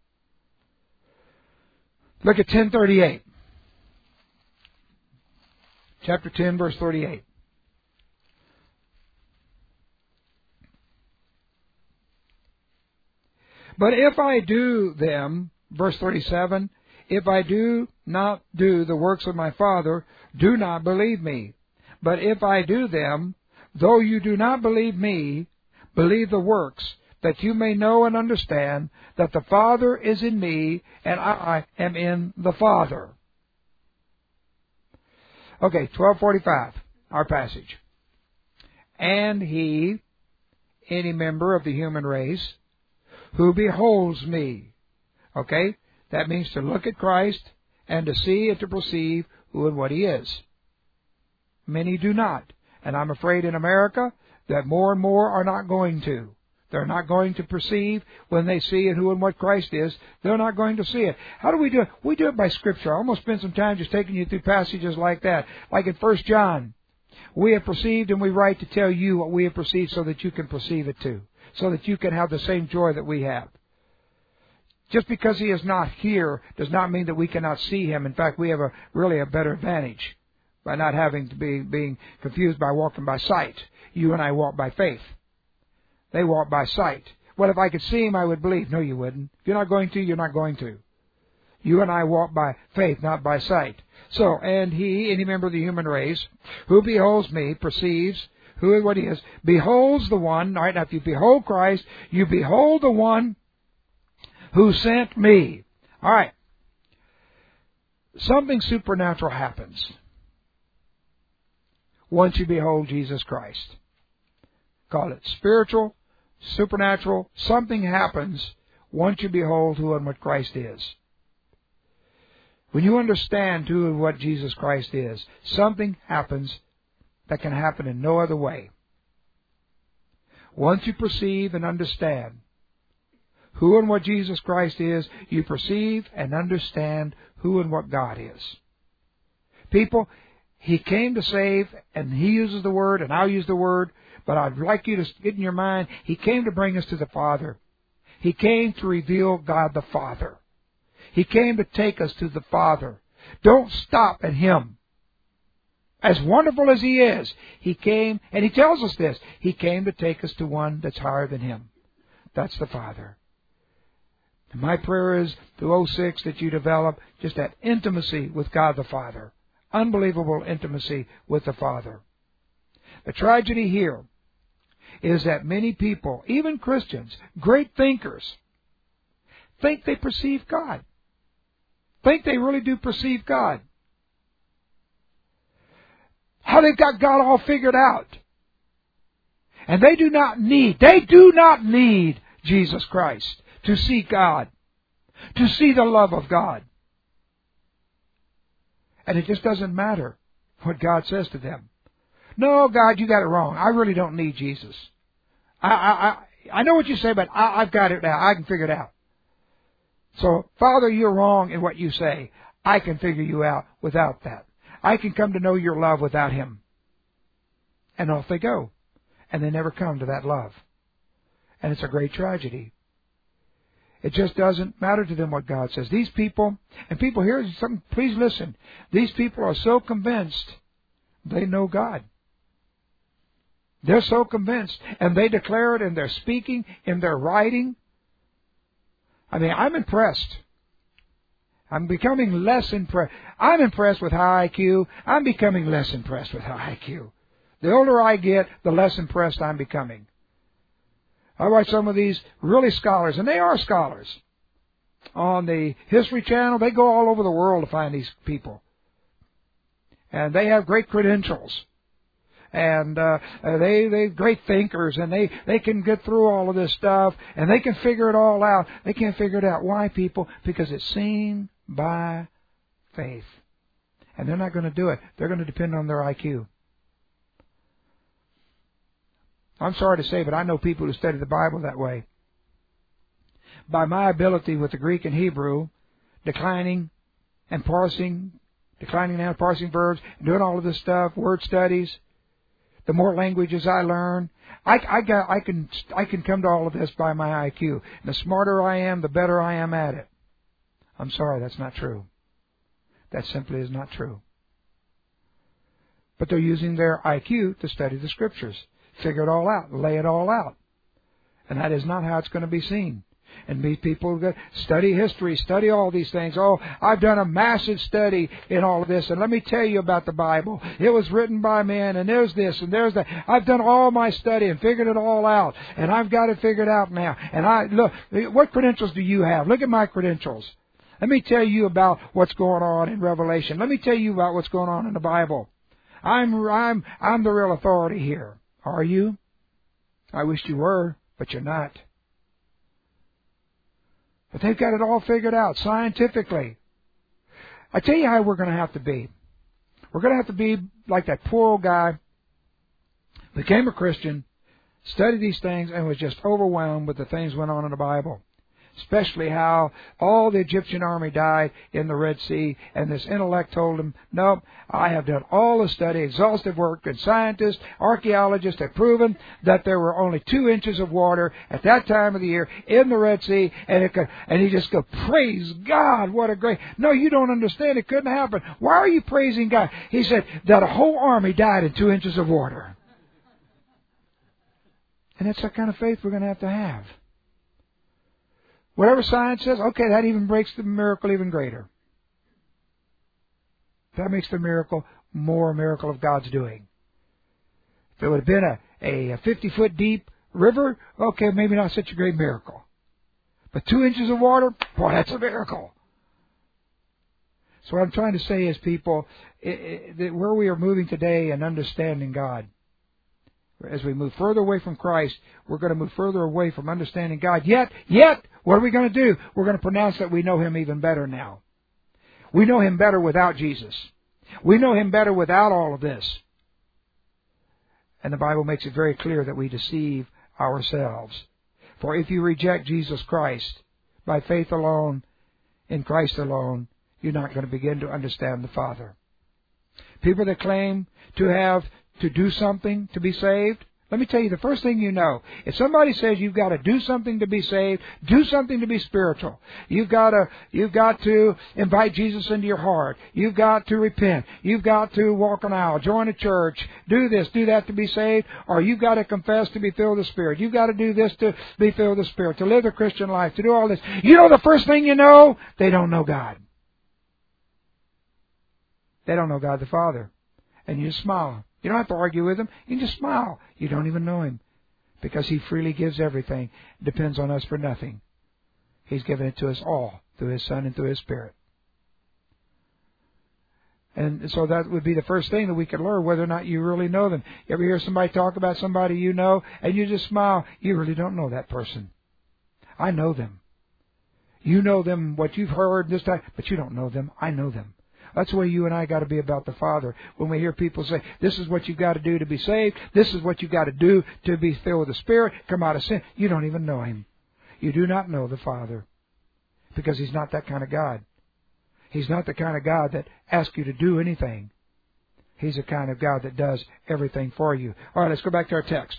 Look at 10:38. Chapter 10, verse 38. But if I do them, verse 37, if I do not do the works of my Father, do not believe me. But if I do them, though you do not believe me, believe the works, that you may know and understand that the Father is in me, and I am in the Father. Okay, 12:45, our passage. And he, any member of the human race, who beholds me. Okay, that means to look at Christ and to see and to perceive who and what He is. Many do not. And I'm afraid in America that more and more are not going to. They're not going to perceive when they see who and what Christ is. They're not going to see it. How do we do it? We do it by Scripture. I almost spent some time just taking you through passages like that. Like in 1 John. We have perceived and we write to tell you what we have perceived so that you can perceive it too. So that you can have the same joy that we have. Just because He is not here does not mean that we cannot see Him. In fact, we have really a better advantage by not having to being confused by walking by sight. You and I walk by faith. They walk by sight. Well, if I could see Him, I would believe. No, you wouldn't. If you're not going to, you're not going to. You and I walk by faith, not by sight. So, and he, any member of the human race, who beholds me, perceives who and what He is, beholds the one. All right, now if you behold Christ, you behold the one who sent me. All right. Something supernatural happens once you behold Jesus Christ. Call it spiritual, supernatural. Something happens once you behold who and what Christ is. When you understand who and what Jesus Christ is, something happens that can happen in no other way. Once you perceive and understand who and what Jesus Christ is, you perceive and understand who and what God is. People, He came to save, and He uses the word, and I'll use the word, but I'd like you to get in your mind, He came to bring us to the Father. He came to reveal God the Father. He came to take us to the Father. Don't stop at Him. As wonderful as He is, He came, and He tells us this, He came to take us to one that's higher than Him. That's the Father. And my prayer is, through 06, that you develop just that intimacy with God the Father. Unbelievable intimacy with the Father. The tragedy here is that many people, even Christians, great thinkers, think they perceive God. Think they really do perceive God. How they've got God all figured out. And they do not need Jesus Christ to see God, to see the love of God. And it just doesn't matter what God says to them. No, God, you got it wrong. I really don't need Jesus. I know what you say, but I've got it now. I can figure it out. So, Father, you're wrong in what you say. I can figure you out without that. I can come to know your love without Him. And off they go. And they never come to that love. And it's a great tragedy. It just doesn't matter to them what God says. These people, and people, here's something, please listen. These people are so convinced they know God. They're so convinced, and they declare it in their speaking, in their writing. I mean, I'm impressed. I'm becoming less impressed. I'm impressed with high IQ. I'm becoming less impressed with high IQ. The older I get, the less impressed I'm becoming. I watch some of these really scholars, and they are scholars. On the History Channel, they go all over the world to find these people. And they have great credentials. And they're great thinkers, and they can get through all of this stuff, and they can figure it all out. They can't figure it out. Why, people? Because it's seen by faith. And they're not going to do it. They're going to depend on their IQ. I'm sorry to say, but I know people who study the Bible that way. By my ability with the Greek and Hebrew, declining now, parsing verbs, doing all of this stuff, word studies, the more languages I learn, I can come to all of this by my IQ. And the smarter I am, the better I am at it. I'm sorry, that's not true. That simply is not true. But they're using their IQ to study the Scriptures. Figure it all out, lay it all out. And that is not how it's going to be seen. And these people study history, study all these things. Oh, I've done a massive study in all of this, and let me tell you about the Bible. It was written by men, and there's this, and there's that. I've done all my study and figured it all out, and I've got it figured out now. And look, what credentials do you have? Look at my credentials. Let me tell you about what's going on in Revelation. Let me tell you about what's going on in the Bible. I'm the real authority here. Are you? I wish you were, but you're not. But they've got it all figured out scientifically. I tell you how we're going to have to be. We're going to have to be like that poor old guy, became a Christian, studied these things, and was just overwhelmed with the things that went on in the Bible. Especially how all the Egyptian army died in the Red Sea, and this intellect told him, nope, I have done all the study, exhaustive work, and scientists, archaeologists have proven that there were only 2 inches of water at that time of the year in the Red Sea, and he just go, praise God, what a great... No, you don't understand, it couldn't happen. Why are you praising God? He said that a whole army died in 2 inches of water. And that's the kind of faith we're going to have. Whatever science says, okay, that even makes the miracle even greater. That makes the miracle more a miracle of God's doing. If it would have been a 50-foot deep river, okay, maybe not such a great miracle. But 2 inches of water, boy, that's a miracle. So what I'm trying to say is, people, that where we are moving today and understanding God, as we move further away from Christ, we're going to move further away from understanding God. Yet, what are we going to do? We're going to pronounce that we know Him even better now. We know Him better without Jesus. We know Him better without all of this. And the Bible makes it very clear that we deceive ourselves. For if you reject Jesus Christ by faith alone, in Christ alone, you're not going to begin to understand the Father. People that claim to do something to be saved, let me tell you, the first thing you know, if somebody says you've got to do something to be saved, do something to be spiritual. You've got to invite Jesus into your heart. You've got to repent. You've got to walk an aisle, join a church, do this, do that to be saved, or you've got to confess to be filled with the Spirit. You've got to do this to be filled with the Spirit, to live the Christian life, to do all this. You know the first thing you know? They don't know God. They don't know God the Father. And you just smile. You don't have to argue with Him. You can just smile. You don't even know Him. Because He freely gives everything. It depends on us for nothing. He's given it to us all through His Son and through His Spirit. And so that would be the first thing that we could learn, whether or not you really know them. You ever hear somebody talk about somebody you know, and you just smile? You really don't know that person. I know them. You know them, what you've heard this time, but you don't know them. I know them. That's the way you and I got to be about the Father. When we hear people say, this is what you've got to do to be saved, this is what you've got to do to be filled with the Spirit, come out of sin, you don't even know Him. You do not know the Father. Because He's not that kind of God. He's not the kind of God that asks you to do anything. He's the kind of God that does everything for you. All right, let's go back to our text.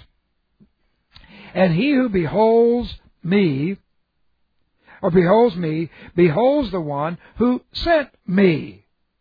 And he who beholds me, beholds the one who sent me.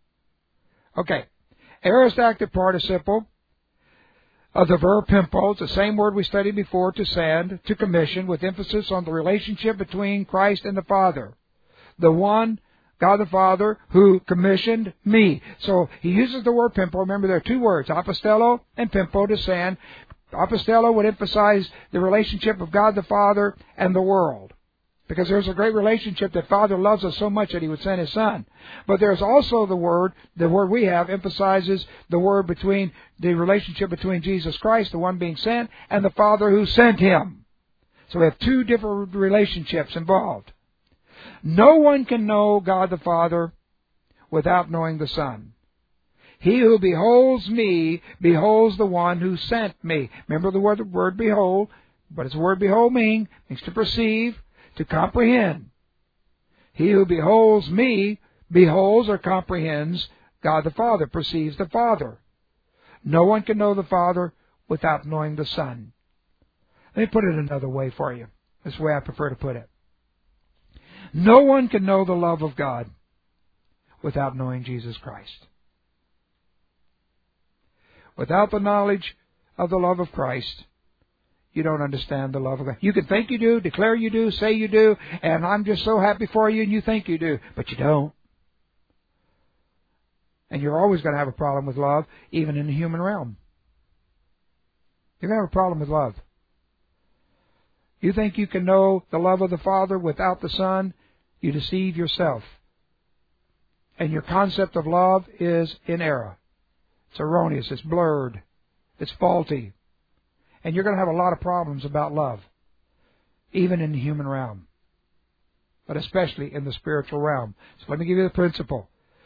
Okay, aorist active participle of the verb pimpo. It's the same word we studied before, to send, to commission, with emphasis on the relationship between Christ and the Father. The one, God the Father, who commissioned me. So he uses the word pimpo. Remember, there are 2 words, apostello and pimpo, to send. Apostello would emphasize the relationship of God the Father and the world. Because there's a great relationship that Father loves us so much that He would send His Son. But there's also the word we have emphasizes the relationship between Jesus Christ, the one being sent, and the Father who sent Him. So we have 2 different relationships involved. No one can know God the Father without knowing the Son. He who beholds me beholds the one who sent me. Remember the word behold. What does the word behold mean? It means to perceive, to comprehend. He who beholds me beholds or comprehends God the Father, perceives the Father. No one can know the Father without knowing the Son. Let me put it another way for you. This is the way I prefer to put it. No one can know the love of God without knowing Jesus Christ. Without the knowledge of the love of Christ, you don't understand the love of God. You can think you do, declare you do, say you do, and I'm just so happy for you, and you think you do, but you don't. And you're always going to have a problem with love, even in the human realm. You're going to have a problem with love. You think you can know the love of the Father without the Son? You deceive yourself. and your concept of love is in error. It's erroneous. It's blurred. It's faulty. And you're going to have a lot of problems about love, even in the human realm, but especially in the spiritual realm. So let me give you the principle.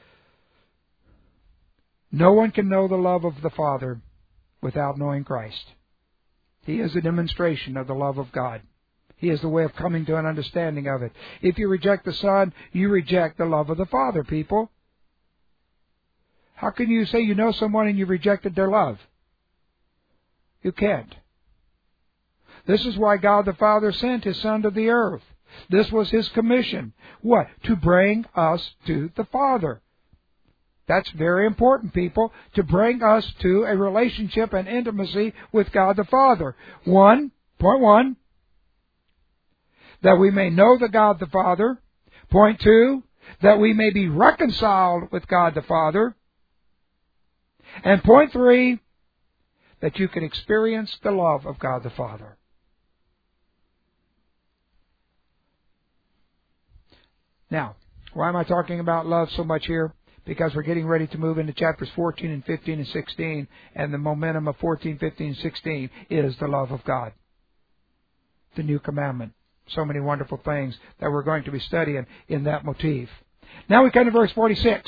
No one can know the love of the Father without knowing Christ. He is a demonstration of the love of God. He is the way of coming to an understanding of it. If you reject the Son, you reject the love of the Father, people. How can you say you know someone and you've rejected their love? You can't. This is why God the Father sent His Son to the earth. This was His commission. What? To bring us to the Father. That's very important, people, to bring us to a relationship and intimacy with God the Father. Point one, that we may know the God the Father. Point two, that we may be reconciled with God the Father. And point three, that you can experience the love of God the Father. Now, why am I talking about love so much here? Because we're getting ready to move into chapters 14 and 15 and 16, and the momentum of 14, 15, and 16 is the love of God. The new commandment. So many wonderful things that we're going to be studying in that motif. Now we come to verse 46.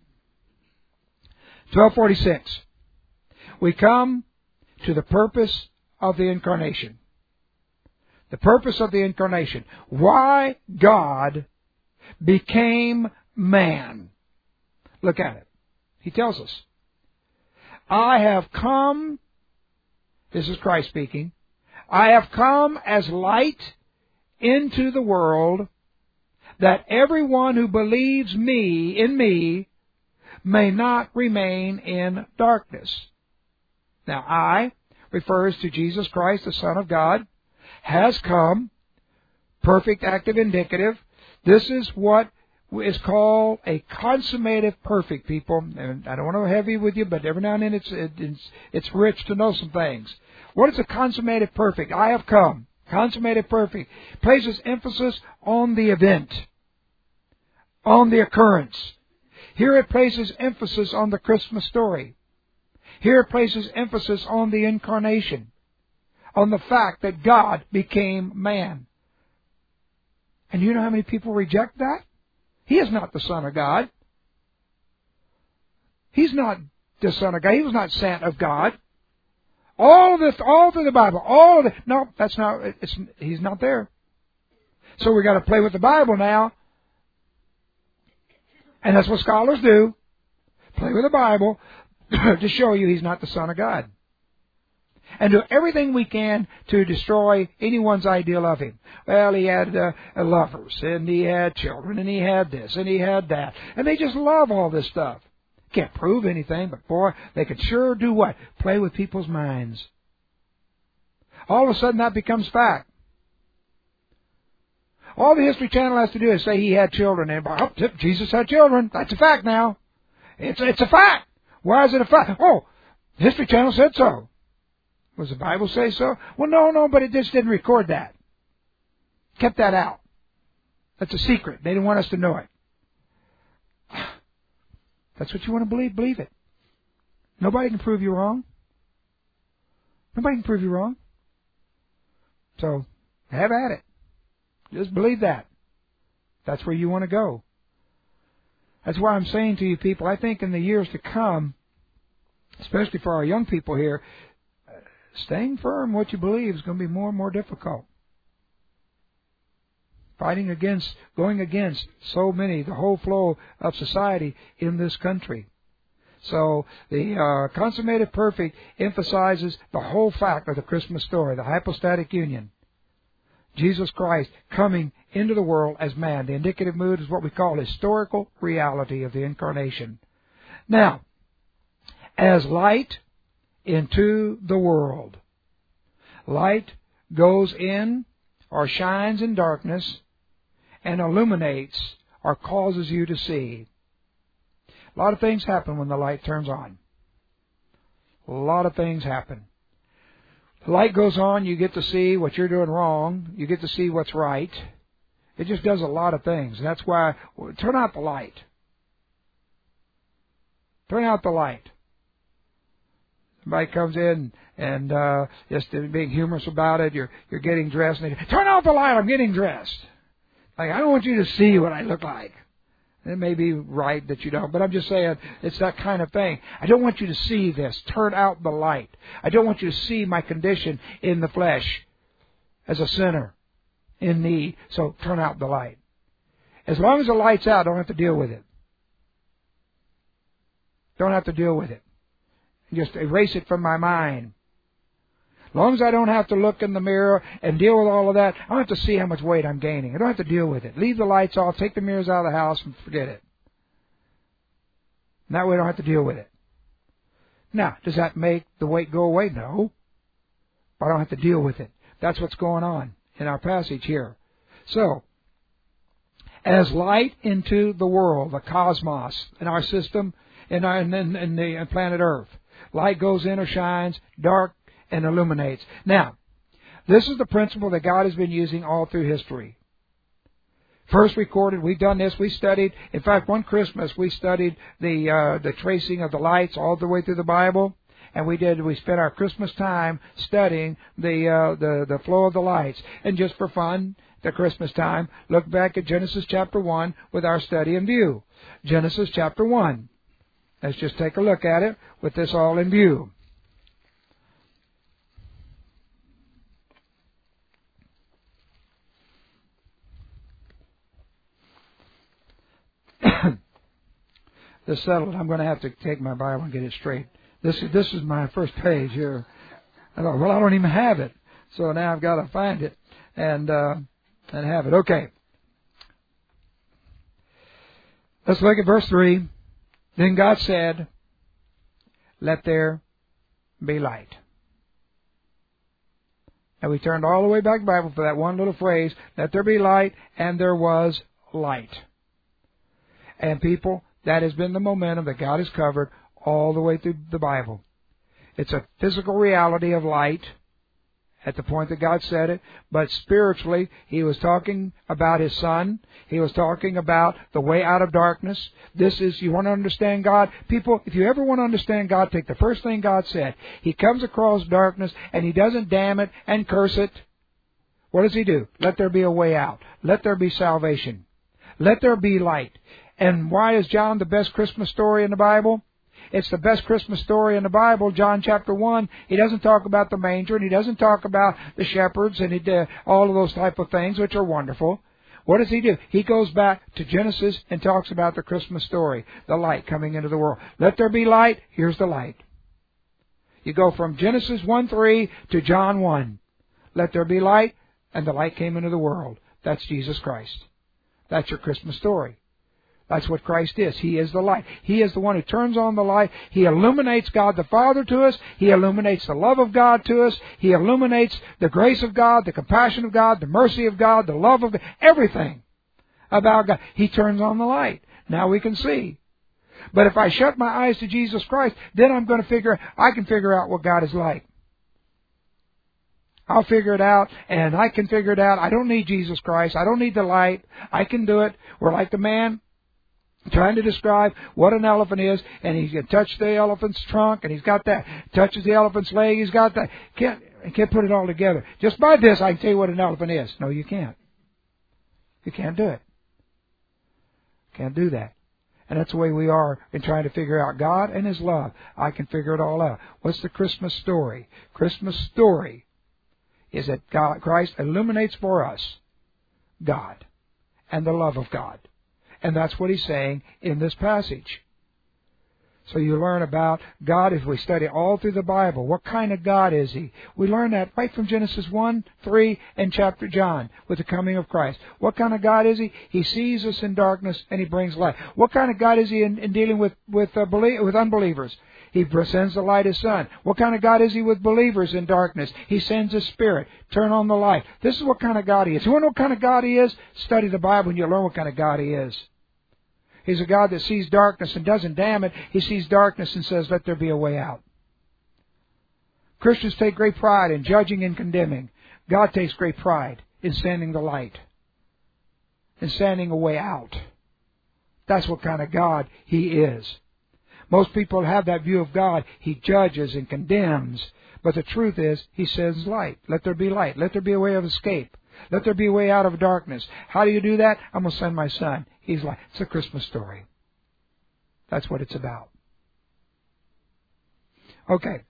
1246. We come to the purpose of the incarnation. The purpose of the incarnation. Why God became man. Look at it. He tells us, I have come, this is Christ speaking, I have come as light into the world, that everyone who believes in me, may not remain in darkness. Now, I refers to Jesus Christ, the Son of God, has come, perfect active indicative. This is what is called a consummative perfect, people. And I don't want to be heavy with you, but every now and then it's rich to know some things. What is a consummative perfect? I have come. Consummated perfect places emphasis on the event, on the occurrence. Here it places emphasis on the Christmas story. Here it places emphasis on the incarnation, on the fact that God became man. And you know how many people reject that? He is not the Son of God. He's not the Son of God. He was not sent of God. All of this, all through the Bible, all of it. No, that's not. He's not there. So we got to play with the Bible now, and that's what scholars do. Play with the Bible to show you He's not the Son of God, and do everything we can to destroy anyone's ideal of Him. Well, He had lovers, and He had children, and He had this, and He had that, and they just love all this stuff. Can't prove anything, but boy, they could sure do what? Play with people's minds. All of a sudden that becomes fact. All the History Channel has to do is say He had children. And Jesus had children. That's a fact now. It's a fact. Why is it a fact? Oh, History Channel said so. Does the Bible say so? Well, no, but it just didn't record that. Kept that out. That's a secret. They didn't want us to know it. That's what you want to believe? Believe it. Nobody can prove you wrong. Nobody can prove you wrong. So, have at it. Just believe that. That's where you want to go. That's why I'm saying to you people, I think in the years to come, especially for our young people here, staying firm in what you believe is going to be more and more difficult. Going against so many, the whole flow of society in this country. So the consummated perfect emphasizes the whole fact of the Christmas story, the hypostatic union. Jesus Christ coming into the world as man. The indicative mood is what we call historical reality of the incarnation. Now, as light into the world. Light goes in or shines in darkness and illuminates or causes you to see. A lot of things happen when the light turns on. A lot of things happen. The light goes on, you get to see what you're doing wrong. You get to see what's right. It just does a lot of things. And that's why, turn out the light. Turn out the light. Somebody comes in and just being humorous about it. You're getting dressed, and they turn out the light. I'm getting dressed. Like, I don't want you to see what I look like. It may be right that you don't, but I'm just saying it's that kind of thing. I don't want you to see this. Turn out the light. I don't want you to see my condition in the flesh as a sinner in need. So turn out the light. As long as the light's out, I don't have to deal with it. Don't have to deal with it. Just erase it from my mind. As long as I don't have to look in the mirror and deal with all of that, I don't have to see how much weight I'm gaining. I don't have to deal with it. Leave the lights off, take the mirrors out of the house, and forget it. And that way I don't have to deal with it. Now, does that make the weight go away? No. But I don't have to deal with it. That's what's going on in our passage here. So, as light into the world, the cosmos, in our system, in the planet Earth, light goes in or shines, dark and illuminates. Now, this is the principle that God has been using all through history. First recorded, we've done this, we studied, in fact, one Christmas we studied the tracing of the lights all the way through the Bible, and we spent our Christmas time studying the flow of the lights. And just for fun, the Christmas time, look back at Genesis chapter 1 with our study in view. Genesis chapter 1. Let's just take a look at it with this all in view. This settled. I'm going to have to take my Bible and get it straight. This is my first page here. I thought, well, I don't even have it, so now I've got to find it and have it. Okay. Let's look at verse 3. Then God said, "Let there be light." And we turned all the way back to the Bible for that one little phrase, "Let there be light," and there was light. And people, that has been the momentum that God has covered all the way through the Bible. It's a physical reality of light at the point that God said it, but spiritually, He was talking about His Son. He was talking about the way out of darkness. This is, you want to understand God? People, if you ever want to understand God, take the first thing God said. He comes across darkness, and He doesn't damn it and curse it. What does He do? Let there be a way out. Let there be salvation. Let there be light. And why is John the best Christmas story in the Bible? It's the best Christmas story in the Bible, John chapter 1. He doesn't talk about the manger, and he doesn't talk about the shepherds and all of those type of things, which are wonderful. What does he do? He goes back to Genesis and talks about the Christmas story, the light coming into the world. Let there be light. Here's the light. You go from Genesis 1:3 to John 1. Let there be light, and the light came into the world. That's Jesus Christ. That's your Christmas story. That's what Christ is. He is the light. He is the one who turns on the light. He illuminates God the Father to us. He illuminates the love of God to us. He illuminates the grace of God, the compassion of God, the mercy of God, the love of God, everything about God. He turns on the light. Now we can see. But if I shut my eyes to Jesus Christ, then I can figure out what God is like. I'll figure it out, and I can figure it out. I don't need Jesus Christ. I don't need the light. I can do it. We're like the man trying to describe what an elephant is, and he can touch the elephant's trunk, and he's got that. Touches the elephant's leg, he's got that. He can't put it all together. Just by this, I can tell you what an elephant is. No, you can't. You can't do it. Can't do that. And that's the way we are in trying to figure out God and His love. I can figure it all out. What's the Christmas story? Christmas story is that Christ illuminates for us God and the love of God. And that's what He's saying in this passage. So you learn about God as we study all through the Bible. What kind of God is He? We learn that right from Genesis 1, 3, and chapter John with the coming of Christ. What kind of God is He? He sees us in darkness and He brings light. What kind of God is He in dealing with unbelievers? He sends the light, His Son. What kind of God is He with believers in darkness? He sends His Spirit. Turn on the light. This is what kind of God He is. You want to know what kind of God He is? Study the Bible and you'll learn what kind of God He is. He's a God that sees darkness and doesn't damn it. He sees darkness and says, let there be a way out. Christians take great pride in judging and condemning. God takes great pride in sending the light, in sending a way out. That's what kind of God He is. Most people have that view of God. He judges and condemns. But the truth is, He sends light. Let there be light. Let there be a way of escape. Let there be a way out of darkness. How do you do that? I'm going to send my Son. He's light. It's a Christmas story. That's what it's about. Okay.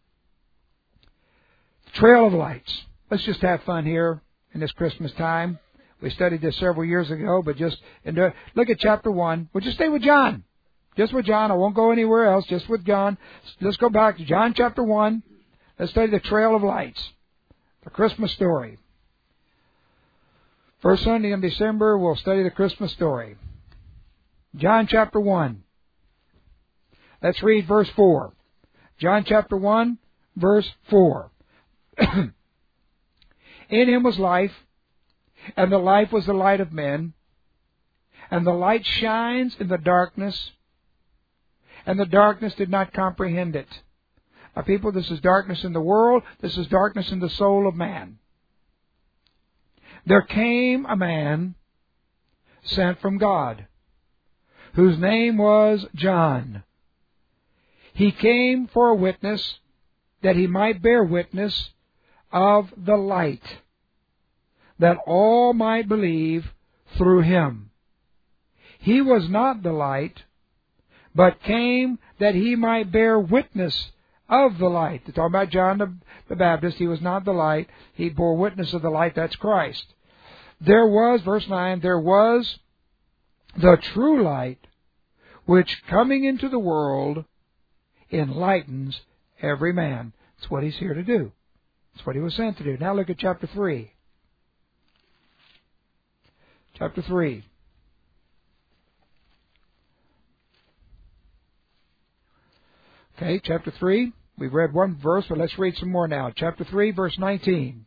Trail of Lights. Let's just have fun here in this Christmas time. We studied this several years ago, but just look at chapter 1. We'll just stay with John. Just with John. I won't go anywhere else. Just with John. Let's go back to John chapter 1. Let's study the Trail of Lights. The Christmas story. First Sunday in December, we'll study the Christmas story. John chapter 1. Let's read verse 4. John chapter 1, verse 4. In Him was life, and the life was the light of men. And the light shines in the darkness, and the darkness did not comprehend it. Now, people, this is darkness in the world. This is darkness in the soul of man. There came a man sent from God, whose name was John. He came for a witness, that he might bear witness of the light, that all might believe through him. He was not the light, but came that he might bear witness of the light. They're talking about John the Baptist. He was not the light. He bore witness of the light. That's Christ. There was, verse 9, there was the true light, which coming into the world enlightens every man. That's what He's here to do. That's what He was sent to do. Now look at chapter 3. Chapter 3. Okay, chapter 3. We've read one verse, but let's read some more now. Chapter 3, verse 19.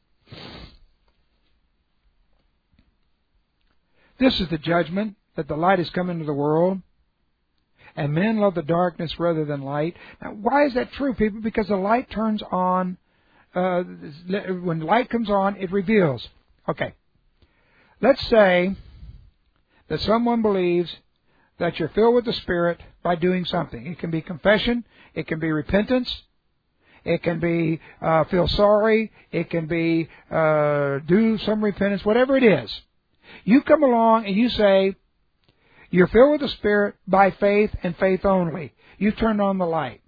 This is the judgment, that the light has come into the world, and men love the darkness rather than light. Now, why is that true, people? Because the light turns on. When light comes on, it reveals. Okay. Let's say that someone believes that you're filled with the Spirit by doing something. It can be confession. It can be repentance. It can be feel sorry. It can be do some repentance. Whatever it is. You come along and you say, you're filled with the Spirit by faith and faith only. You've turned on the light.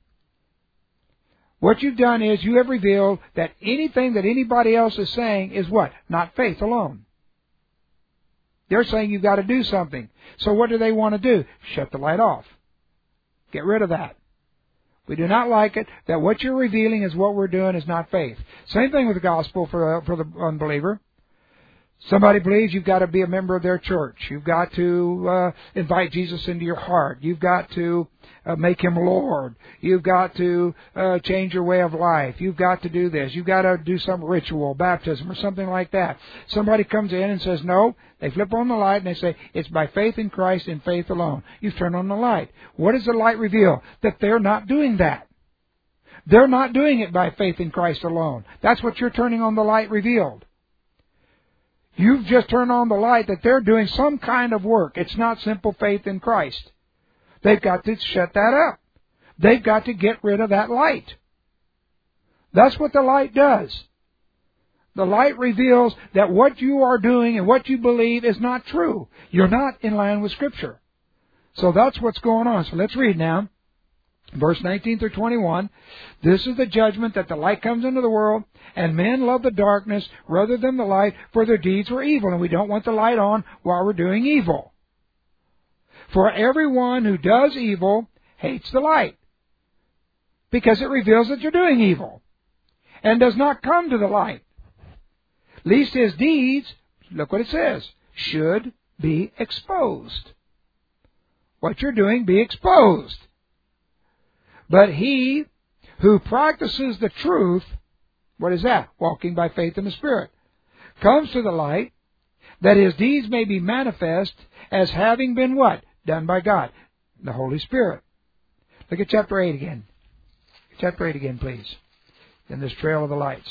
What you've done is you have revealed that anything that anybody else is saying is what? Not faith alone. They're saying you've got to do something. So what do they want to do? Shut the light off. Get rid of that. We do not like it that what you're revealing is what we're doing is not faith. Same thing with the gospel for the unbeliever. Somebody believes you've got to be a member of their church. You've got to invite Jesus into your heart. You've got to make Him Lord. You've got to change your way of life. You've got to do this. You've got to do some ritual, baptism, or something like that. Somebody comes in and says, no. They flip on the light and they say, it's by faith in Christ and faith alone. You've turned on the light. What does the light reveal? That they're not doing that. They're not doing it by faith in Christ alone. That's what you're turning on the light revealed. You've just turned on the light that they're doing some kind of work. It's not simple faith in Christ. They've got to shut that up. They've got to get rid of that light. That's what the light does. The light reveals that what you are doing and what you believe is not true. You're not in line with Scripture. So that's what's going on. So let's read now. Verse 19 through 21, this is the judgment, that the light comes into the world, and men love the darkness rather than the light, for their deeds were evil. And we don't want the light on while we're doing evil. For everyone who does evil hates the light, because it reveals that you're doing evil, and does not come to the light, lest his deeds, look what it says, should be exposed. What you're doing be exposed. But he who practices the truth, what is that? Walking by faith in the Spirit, comes to the light, that his deeds may be manifest as having been what? Done by God, the Holy Spirit. Look at chapter 8 again. Chapter 8 again, please, in this trail of the lights.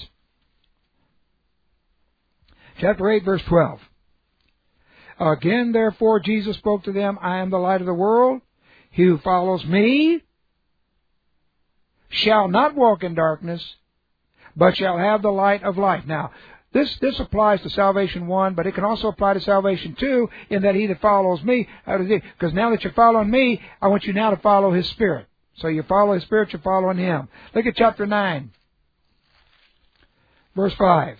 Chapter 8, verse 12. Again, therefore, Jesus spoke to them, I am the light of the world. He who follows me shall not walk in darkness, but shall have the light of life. Now, this applies to salvation 1, but it can also apply to salvation 2, in that he that follows me, because now that you're following me, I want you now to follow his Spirit. So you follow his Spirit, you're following him. Look at chapter 9, verse 5.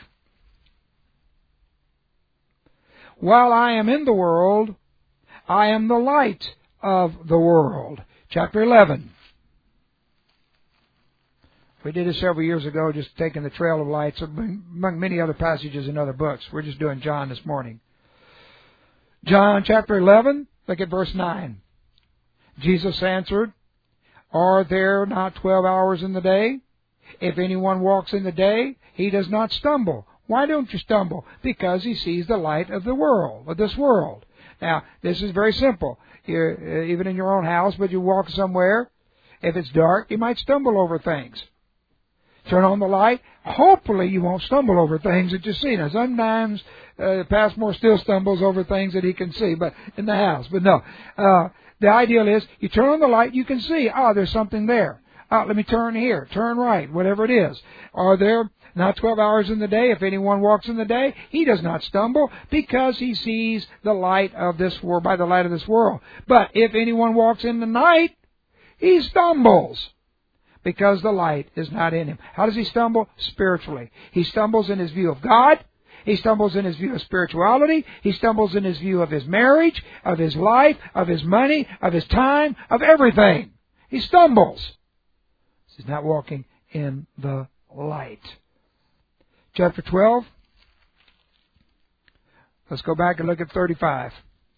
While I am in the world, I am the light of the world. Chapter 11. We did this several years ago, just taking the trail of lights, among many other passages in other books. We're just doing John this morning. John chapter 11, look at verse 9. Jesus answered, Are there not 12 hours in the day? If anyone walks in the day, he does not stumble. Why don't you stumble? Because he sees the light of the world, of this world. Now, this is very simple. Even in your own house, but you walk somewhere, if it's dark, you might stumble over things. Turn on the light. Hopefully you won't stumble over things that you see. Now, sometimes Passmore still stumbles over things that he can see, but in the house. But no. The ideal is you turn on the light, you can see, there's something there. Let me turn here, turn right, whatever it is. Are there not 12 hours in the day? If anyone walks in the day, he does not stumble, because he sees the light of this world, by the light of this world. But if anyone walks in the night, he stumbles, because the light is not in him. How does he stumble? Spiritually. He stumbles in his view of God. He stumbles in his view of spirituality. He stumbles in his view of his marriage, of his life, of his money, of his time, of everything. He stumbles. He's not walking in the light. Chapter 12. Let's go back and look at 35.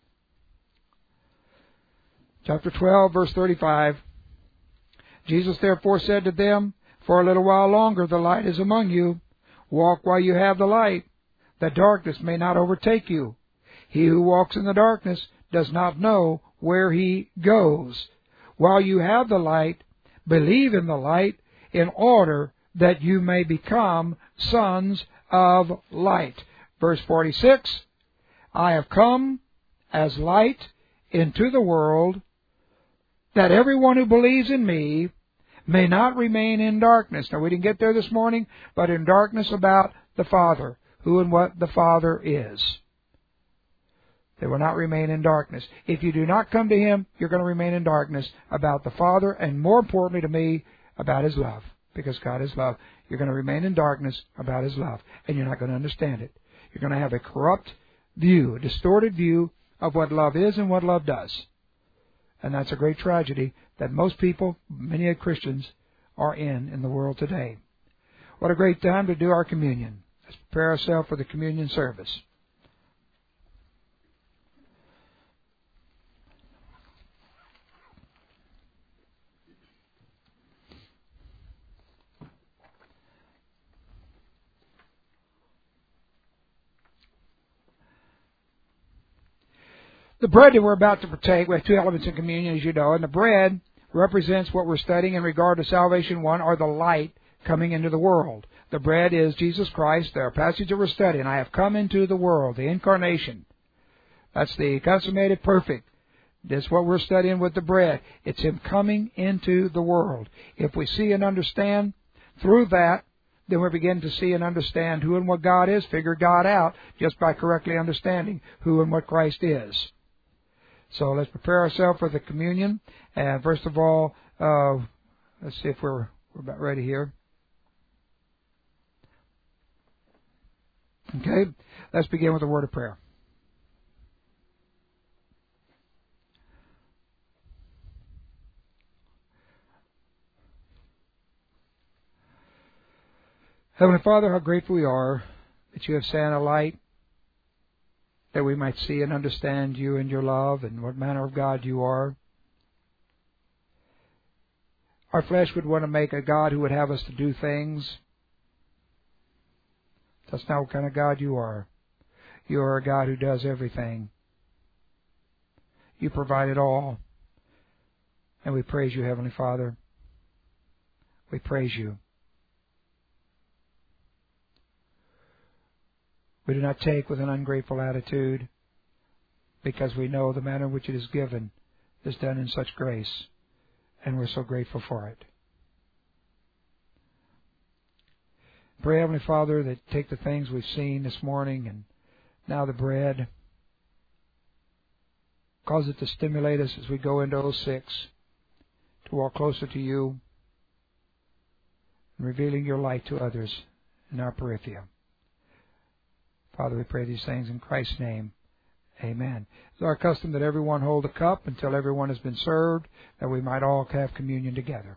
Chapter 12, verse 35. Jesus therefore said to them, For a little while longer the light is among you. Walk while you have the light, that darkness may not overtake you. He who walks in the darkness does not know where he goes. While you have the light, believe in the light, in order that you may become sons of light. Verse 46, I have come as light into the world, that everyone who believes in me may not remain in darkness. Now, we didn't get there this morning, but in darkness about the Father, who and what the Father is. They will not remain in darkness. If you do not come to him, you're going to remain in darkness about the Father, and more importantly to me, about his love. Because God is love. You're going to remain in darkness about his love, and you're not going to understand it. You're going to have a corrupt view, a distorted view of what love is and what love does. And that's a great tragedy that most people, many Christians, are in the world today. What a great time to do our communion. Let's prepare ourselves for the communion service. The bread that we're about to partake, we have two elements in communion, as you know, and the bread represents what we're studying in regard to salvation 1, or the light coming into the world. The bread is Jesus Christ, our passage that we're studying. I have come into the world, the incarnation. That's the consummated perfect. That's what we're studying with the bread. It's him coming into the world. If we see and understand through that, then we begin to see and understand who and what God is, figure God out just by correctly understanding who and what Christ is. So let's prepare ourselves for the communion. And first of all, let's see if we're about ready here. Okay, let's begin with a word of prayer. Heavenly Father, how grateful we are that you have sent a light, that we might see and understand you and your love and what manner of God you are. Our flesh would want to make a God who would have us to do things. That's not what kind of God you are. You are a God who does everything. You provide it all. And we praise you, Heavenly Father. We praise you. We do not take with an ungrateful attitude, because we know the manner in which it is given is done in such grace, and we're so grateful for it. Pray, Heavenly Father, that take the things we've seen this morning and now the bread. Cause it to stimulate us as we go into 06 to walk closer to you and revealing your light to others in our periphery. Father, we pray these things in Christ's name. Amen. It's our custom that everyone hold a cup until everyone has been served, that we might all have communion together.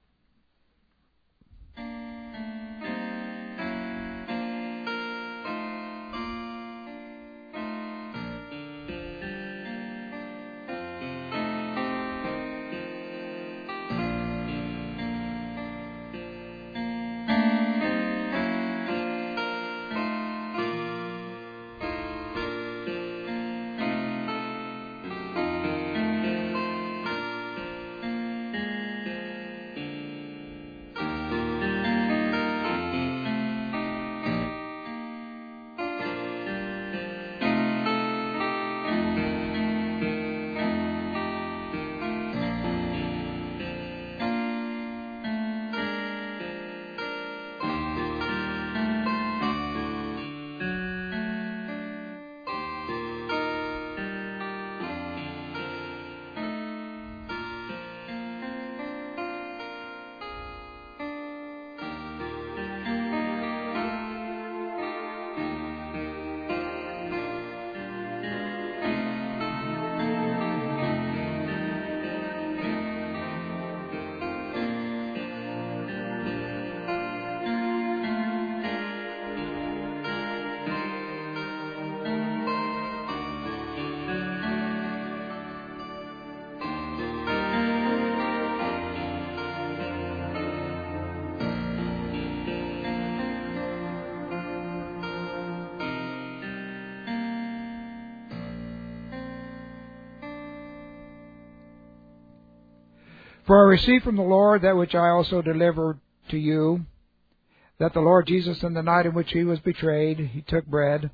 For I received from the Lord that which I also delivered to you, that the Lord Jesus, in the night in which he was betrayed, he took bread,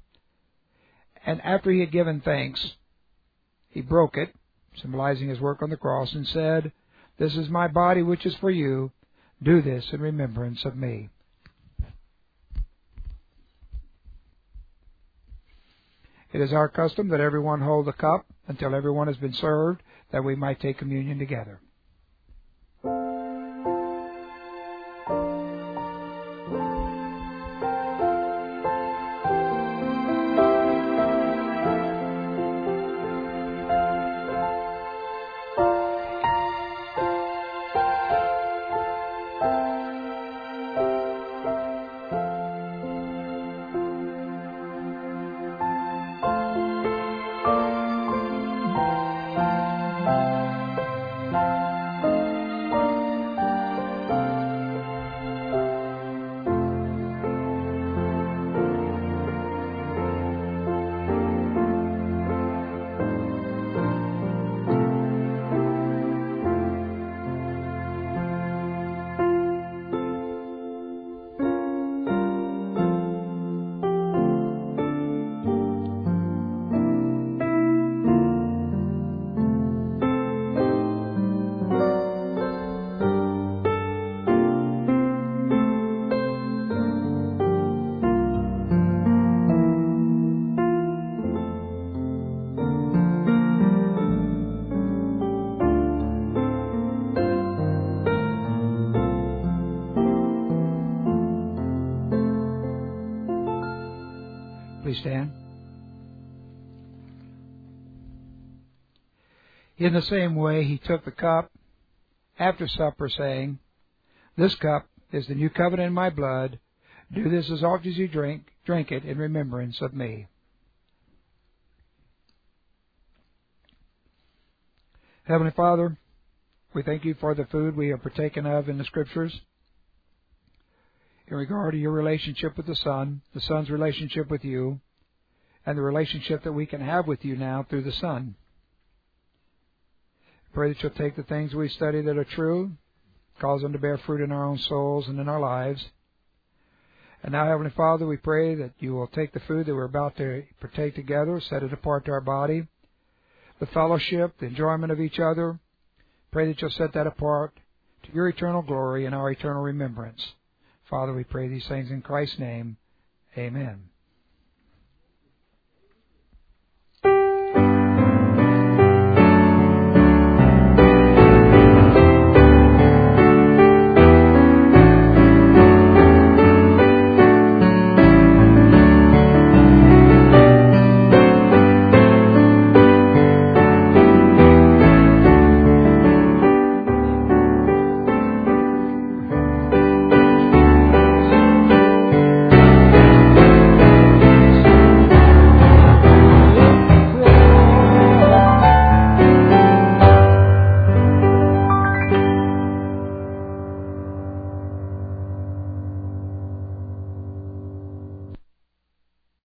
and after he had given thanks, he broke it, symbolizing his work on the cross, and said, "This is my body which is for you. Do this in remembrance of me." It is our custom that everyone hold the cup until everyone has been served, that we might take communion together. Please stand. In the same way, he took the cup after supper, saying, "This cup is the new covenant in my blood. Do this as often as you drink it in remembrance of me." Heavenly Father, we thank you for the food we have partaken of in the Scriptures in regard to your relationship with the Son's relationship with you, and the relationship that we can have with you now through the Son. Pray that you'll take the things we study that are true, cause them to bear fruit in our own souls and in our lives. And now, Heavenly Father, we pray that you will take the food that we're about to partake together, set it apart to our body, the fellowship, the enjoyment of each other. Pray that you'll set that apart to your eternal glory and our eternal remembrance. Father, we pray these things in Christ's name. Amen.